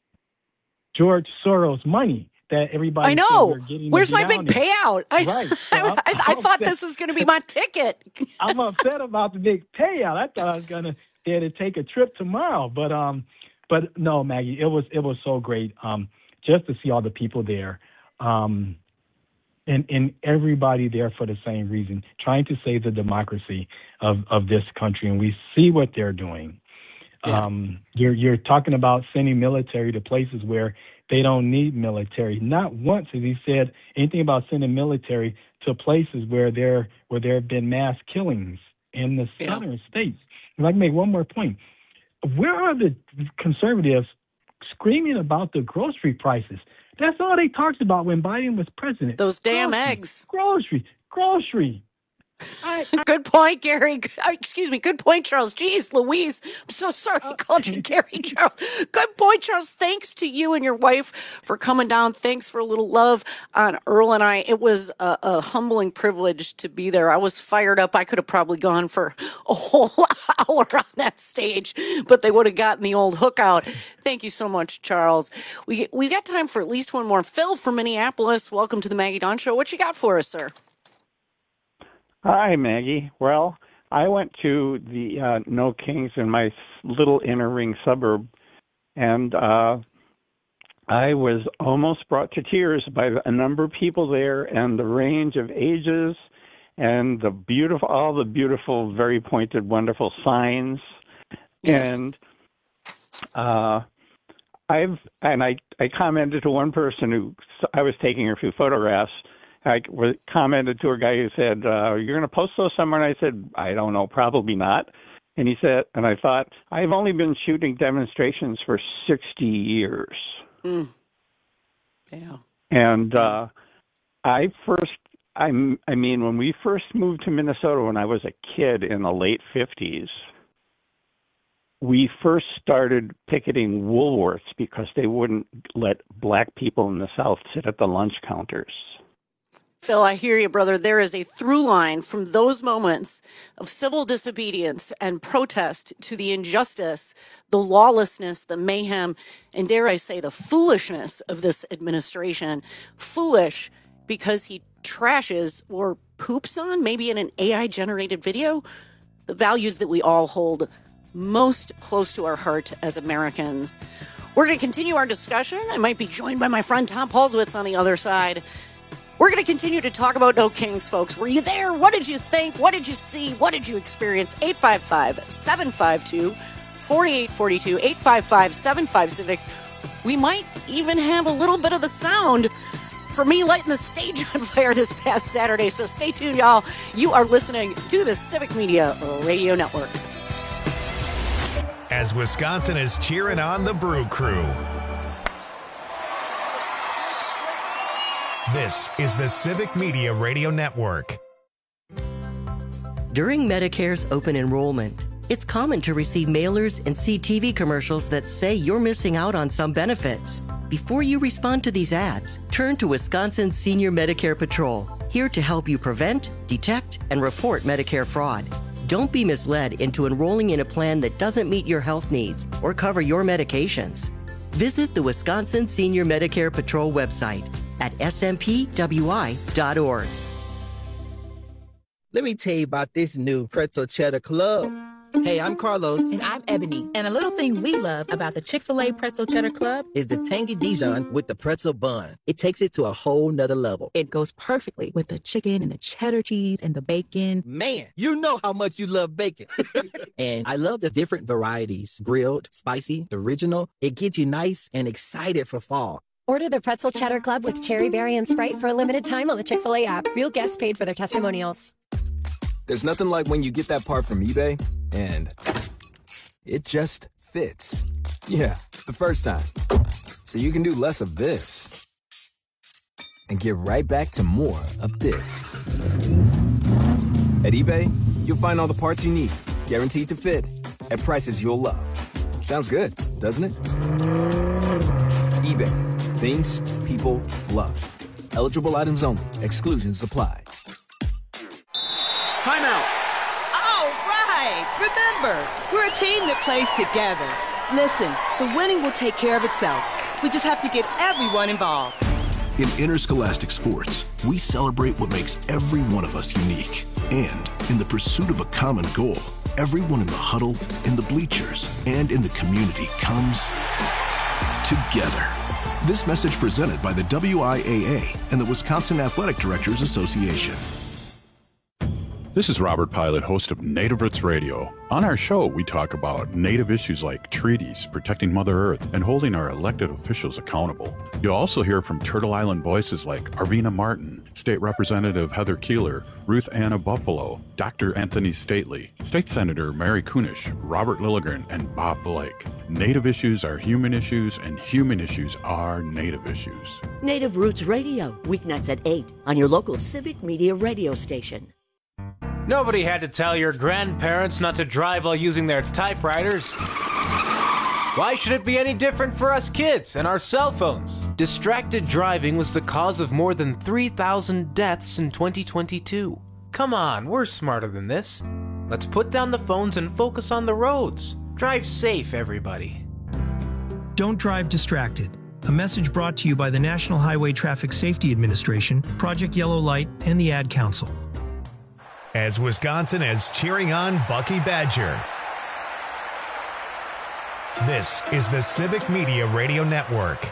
George Soros money that everybody I know. Getting Where's my big there. payout? I, right. So I, I, I thought this was going to be my ticket. I'm upset about the big payout. I thought I was going to be able to take a trip tomorrow. But, um, but no, Maggie, it was it was so great um, just to see all the people there. Um, and, and everybody there for the same reason, trying to save the democracy of, of this country. And we see what they're doing. Yeah. Um, you're, you're talking about sending military to places where they don't need military. Not once has he said anything about sending military to places where there where there have been mass killings in the yeah. southern states. I'd like to make one more point. Where are the conservatives screaming about the grocery prices? That's all they talked about when Biden was president. Those damn grocery, eggs. Grocery, grocery. I, I, good point, Gary. Excuse me. Good point, Charles. Jeez, Louise. I'm so sorry I called you Gary, Charles. Good point, Charles. Thanks to you and your wife for coming down. Thanks for a little love on Earl and I. It was a, a humbling privilege to be there. I was fired up. I could have probably gone for a whole hour on that stage, but they would have gotten the old hook out. Thank you so much, Charles. We we got time for at least one more. Phil from Minneapolis, welcome to the Maggie Dawn Show. What you got for us, sir? Hi, Maggie. Well, I went to the uh, No Kings in my little inner ring suburb, and uh, I was almost brought to tears by a number of people there and the range of ages and the beautiful, all the beautiful, very pointed, wonderful signs. Yes. And uh, I've and I, I commented to one person who I was taking her few photographs. I commented to a guy who said, uh, you're going to post those somewhere? And I said, I don't know, probably not. And he said, and I thought, I've only been shooting demonstrations for sixty years. Mm. Yeah. And uh, I first, I, I mean, when we first moved to Minnesota when I was a kid in the late fifties, we first started picketing Woolworths because they wouldn't let black people in the South sit at the lunch counters. Phil, I hear you, brother. There is a through line from those moments of civil disobedience and protest to the injustice, the lawlessness, the mayhem, and dare I say the foolishness of this administration. Foolish because he trashes or poops on, maybe in an A I-generated video, the values that we all hold most close to our heart as Americans. We're going to continue our discussion. I might be joined by my friend Tom Paulswitz on the other side. We're going to continue to talk about No Kings, folks. Were you there? What did you think? What did you see? What did you experience? eight five five, seven five two, four eight four two, eight five five, seven five Civic. We might even have a little bit of the sound for me lighting the stage on fire this past Saturday. So stay tuned, y'all. You are listening to the Civic Media Radio Network. as Wisconsin is cheering on the Brew Crew. This is the Civic Media Radio Network. During Medicare's open enrollment, it's common to receive mailers and see T V commercials that say you're missing out on some benefits. Before you respond to these ads, turn to Wisconsin Senior Medicare Patrol, here to help you prevent, detect, and report Medicare fraud. Don't be misled into enrolling in a plan that doesn't meet your health needs or cover your medications. Visit the Wisconsin Senior Medicare Patrol website at s m p w i dot org. Let me tell you about this new Pretzel Cheddar Club. Hey, I'm Carlos. And I'm Ebony. And a little thing we love about the Chick-fil-A Pretzel Cheddar Club is the tangy Dijon with the pretzel bun. It takes it to a whole nother level. It goes perfectly with the chicken and the cheddar cheese and the bacon. Man, you know how much you love bacon. And I love the different varieties. Grilled, spicy, original. It gets you nice and excited for fall. Order the Pretzel Cheddar Club with Cherry Berry and Sprite for a limited time on the Chick-fil-A app. Real guests paid for their testimonials. There's nothing like when you get that part from eBay and it just fits. Yeah, the first time. So you can do less of this and get right back to more of this. At eBay, you'll find all the parts you need, guaranteed to fit, at prices you'll love. Sounds good, doesn't it? eBay, things people love. Eligible items only. Exclusions apply. Timeout. All right. Remember, we're a team that plays together. Listen, the winning will take care of itself. We just have to get everyone involved. In interscholastic sports, we celebrate what makes every one of us unique. And in the pursuit of a common goal, everyone in the huddle, in the bleachers, and in the community comes together. This message presented by the W I A A and the Wisconsin Athletic Directors Association. This is Robert Pilot, host of Native Roots Radio. On our show, we talk about Native issues like treaties, protecting Mother Earth, and holding our elected officials accountable. You'll also hear from Turtle Island voices like Arvina Martin, State Representative Heather Keeler, Ruth Anna Buffalo, Doctor Anthony Stately, State Senator Mary Kunish, Robert Lilligren, and Bob Blake. Native issues are human issues, and human issues are Native issues. Native Roots Radio, weeknights at eight on your local Civic Media radio station. Nobody had to tell your grandparents not to drive while using their typewriters. Why should it be any different for us kids and our cell phones? Distracted driving was the cause of more than three thousand deaths in twenty twenty-two. Come on, we're smarter than this. Let's put down the phones and focus on the roads. Drive safe, everybody. Don't drive distracted. A message brought to you by the National Highway Traffic Safety Administration, Project Yellow Light, and the Ad Council. As Wisconsin is cheering on Bucky Badger. This is the Civic Media Radio Network.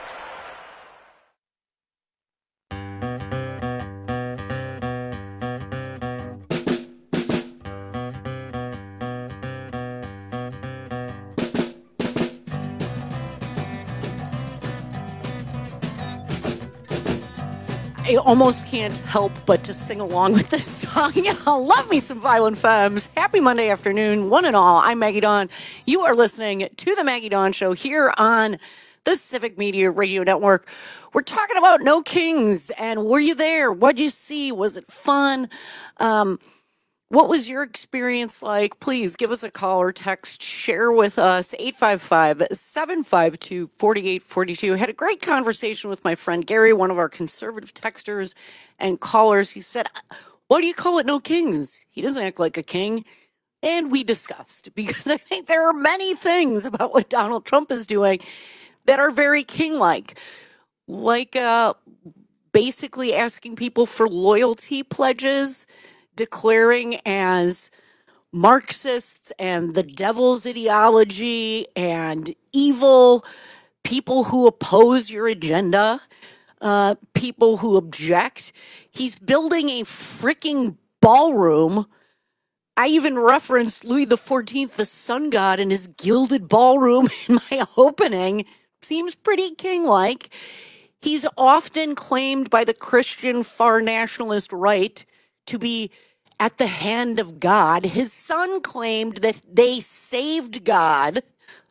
I almost can't help but to sing along with this song. Love me some Violent Femmes. Happy Monday afternoon, one and all. I'm Maggie Dawn. You are listening to the Maggie Dawn Show here on the Civic Media Radio Network. We're talking about No Kings, and were you there? What'd you see? Was it fun? Um, what was your experience like? Please give us a call or text. Share with us. eight five five, seven five two, four eight four two. Had a great conversation with my friend Gary, one of our conservative texters and callers. He said, why do you call it No Kings? He doesn't act like a king. And we discussed, because I think there are many things about what Donald Trump is doing that are very king-like. Like uh, basically asking people for loyalty pledges, declaring as Marxists and the devil's ideology and evil, people who oppose your agenda, uh, people who object. He's building a freaking ballroom. I even referenced Louis the fourteenth, the sun god, in his gilded ballroom in my opening. Seems pretty king-like. He's often claimed by the Christian far nationalist right to be at the hand of God. His son claimed that they saved God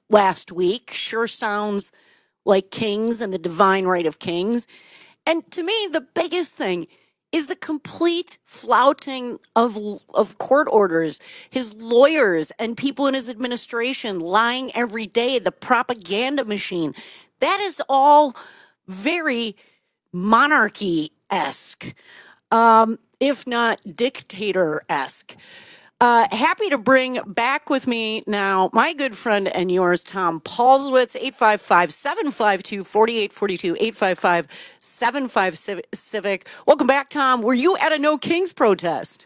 last week sure sounds like kings and the divine right of kings. And to me, the biggest thing is the complete flouting of of court orders, his lawyers and people in his administration lying every day, the propaganda machine. That is all very monarchy-esque, um, if not dictator-esque. Uh, happy to bring back with me now my good friend and yours, Tom Paulswitz, eight five five, seven five two, four eight four two, eight five five, seven five Civic. Welcome back, Tom. Were you at a No Kings protest?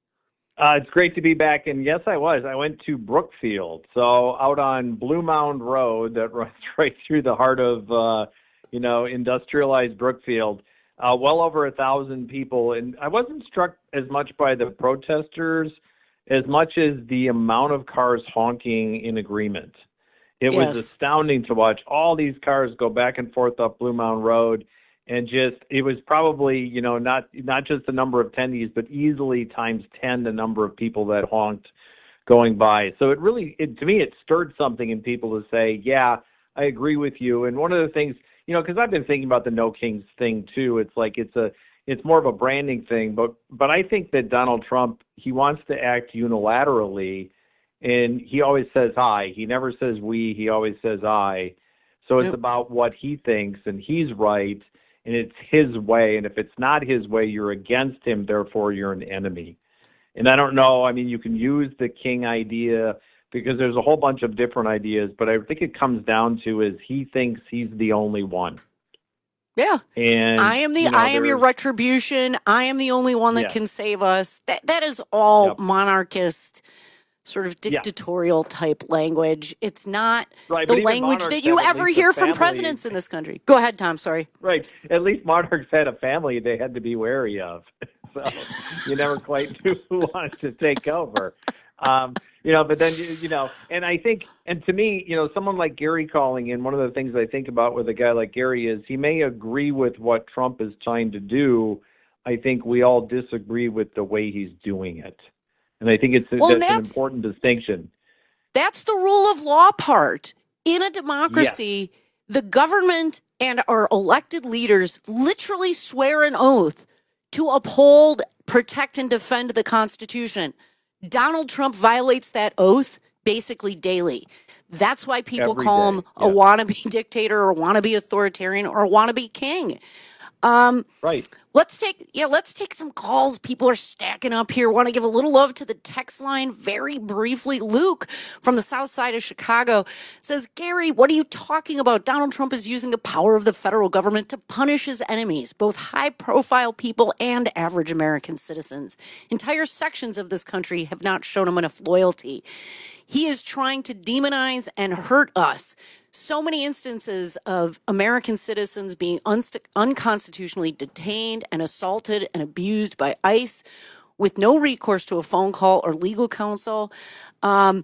Uh, it's great to be back, and yes, I was. I went to Brookfield, so out on Blue Mound Road that runs right through the heart of, uh, you know, industrialized Brookfield. Uh, well over a thousand people, and I wasn't struck as much by the protesters as much as the amount of cars honking in agreement. It Yes. was astounding to watch all these cars go back and forth up Blue Mound Road, and just, it was probably, you know, not not just the number of attendees, but easily times ten the number of people that honked going by. So it really, it, to me, it stirred something in people to say, yeah, I agree with you. And one of the things, you know, because I've been thinking about the No Kings thing too. It's like it's a It's more of a branding thing, but but I think that Donald Trump, he wants to act unilaterally, and he always says I. He never says we. He always says I. So it's Yep. about what he thinks, and he's right, and it's his way. And if it's not his way, you're against him. Therefore, you're an enemy. And I don't know. I mean, you can use the king idea because there's a whole bunch of different ideas, but I think it comes down to is he thinks he's the only one. Yeah. And I am the you know, I am your there's- retribution. I am the only one that Yes. can save us. That that is all Yep. monarchist, sort of Yeah. dictatorial type language. It's not Right, but the even language monarchs that you have at ever least a hear from family. presidents in this country. Go ahead, Tom. Sorry. Right. At least monarchs had a family they had to be wary of. So you never quite knew who wanted to take over. Um, you know, but then, you, you know, and I think, and to me, you know, someone like Gary calling in, one of the things I think about with a guy like Gary is he may agree with what Trump is trying to do. I think we all disagree with the way he's doing it. And I think it's Well, that's, that's- an important distinction. That's the rule of law part. In a democracy, the government and our elected leaders literally swear an oath to uphold, protect, and defend the Constitution. Donald Trump violates that oath basically daily. That's why people Every call day, him a wannabe dictator or wannabe authoritarian or wannabe king. Um, Right. Let's take yeah, let's take some calls. People are stacking up here. Want to give a little love to the text line very briefly. Luke from the south side of Chicago says, Gary, what are you talking about? Donald Trump is using the power of the federal government to punish his enemies, both high-profile people and average American citizens. Entire sections of this country have not shown him enough loyalty. He is trying to demonize and hurt us. So many instances of American citizens being unst- unconstitutionally detained and assaulted and abused by ICE with no recourse to a phone call or legal counsel. Um,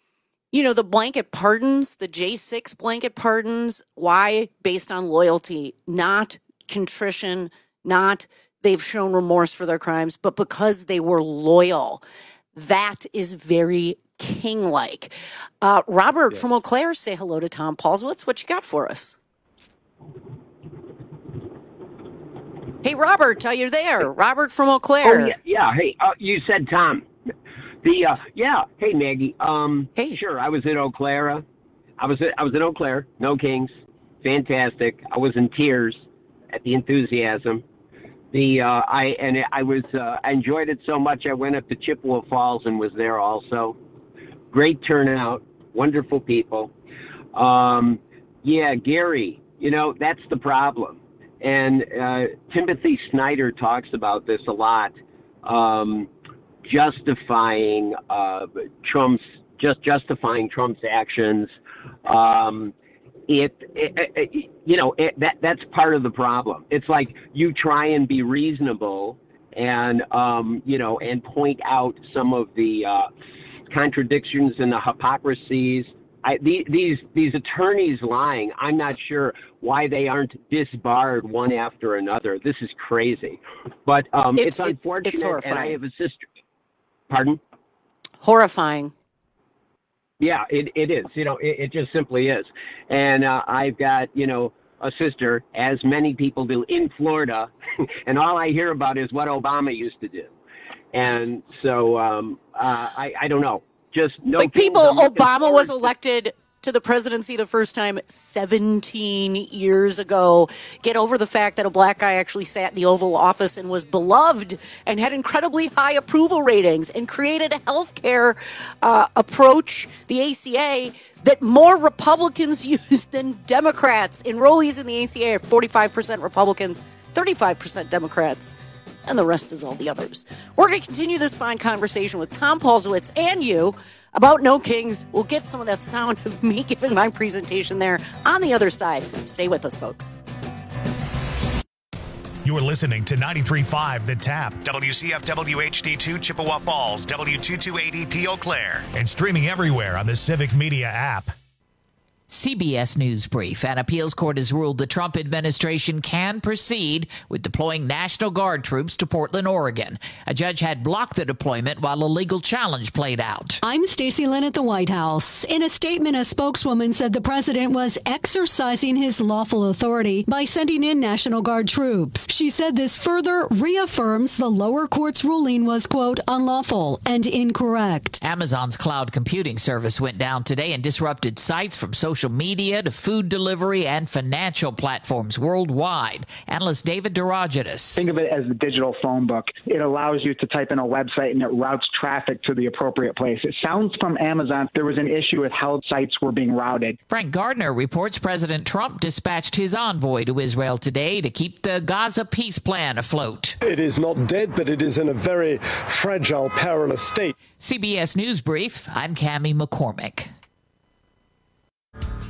you know, the blanket pardons, the J six blanket pardons, why? Based on loyalty, not contrition, not they've shown remorse for their crimes, but because they were loyal. That is very king-like. Uh, Robert from Eau Claire, say hello to Tom Paulswitz. What you got for us? Hey, Robert, are you there? Robert from Eau Claire. Oh, yeah, yeah. Hey, uh, you said Tom. The uh, yeah. Hey, Maggie. Um, hey. Sure, I was in Eau Claire. I was I was in Eau Claire. No Kings. Fantastic. I was in tears at the enthusiasm. The uh, I and I was uh, I enjoyed it so much. I went up to Chippewa Falls and was there also. Great turnout. Wonderful people. Um, yeah, Gary. You know, that's the problem. And uh, Timothy Snyder talks about this a lot, um, justifying uh, Trump's just justifying Trump's actions. Um, it, it, it, you know, it, that that's part of the problem. It's like you try and be reasonable, and um, you know, and point out some of the uh, contradictions and the hypocrisies. I, the, these these attorneys lying, I'm not sure why they aren't disbarred one after another. This is crazy. But um, It's- it's, it- unfortunate, it's and I horrifying. have a sister. Pardon? Horrifying. Yeah, it, it is. You know, it, it just simply is. And uh, I've got, you know, a sister, as many people do, in Florida, and all I hear about is what Obama used to do. And so um, uh, I, I don't know. Just no. Like people, Obama was elected to the presidency the first time seventeen years ago. Get over the fact that a black guy actually sat in the Oval Office and was beloved and had incredibly high approval ratings and created a healthcare uh, approach, the A C A, that more Republicans use than Democrats. Enrollees in the A C A are forty-five percent Republicans, thirty-five percent Democrats, and the rest is all the others. We're going to continue this fine conversation with Tom Paulsowitz and you about No Kings. We'll get some of that sound of me giving my presentation there on the other side. Stay with us, folks. You're listening to ninety-three point five The Tap, W C F W H D two Chippewa Falls, W two two eight E Eau Claire, and streaming everywhere on the Civic Media app. C B S News Brief. An appeals court has ruled the Trump administration can proceed with deploying National Guard troops to Portland, Oregon. A judge had blocked the deployment while a legal challenge played out. I'm Stacey Lynn at the White House. In a statement, a spokeswoman said the president was exercising his lawful authority by sending in National Guard troops. She said this further reaffirms the lower court's ruling was, quote, unlawful and incorrect. Amazon's cloud computing service went down today and disrupted sites from social Social media to food delivery and financial platforms worldwide. Analyst David DeRogatis. Think of it as the digital phone book. It allows you to type in a website and it routes traffic to the appropriate place. It sounds from Amazon there was an issue with how sites were being routed. Frank Gardner reports President Trump dispatched his envoy to Israel today to keep the Gaza peace plan afloat. It is not dead, but it is in a very fragile, perilous state. C B S News Brief. I'm Cammie McCormick.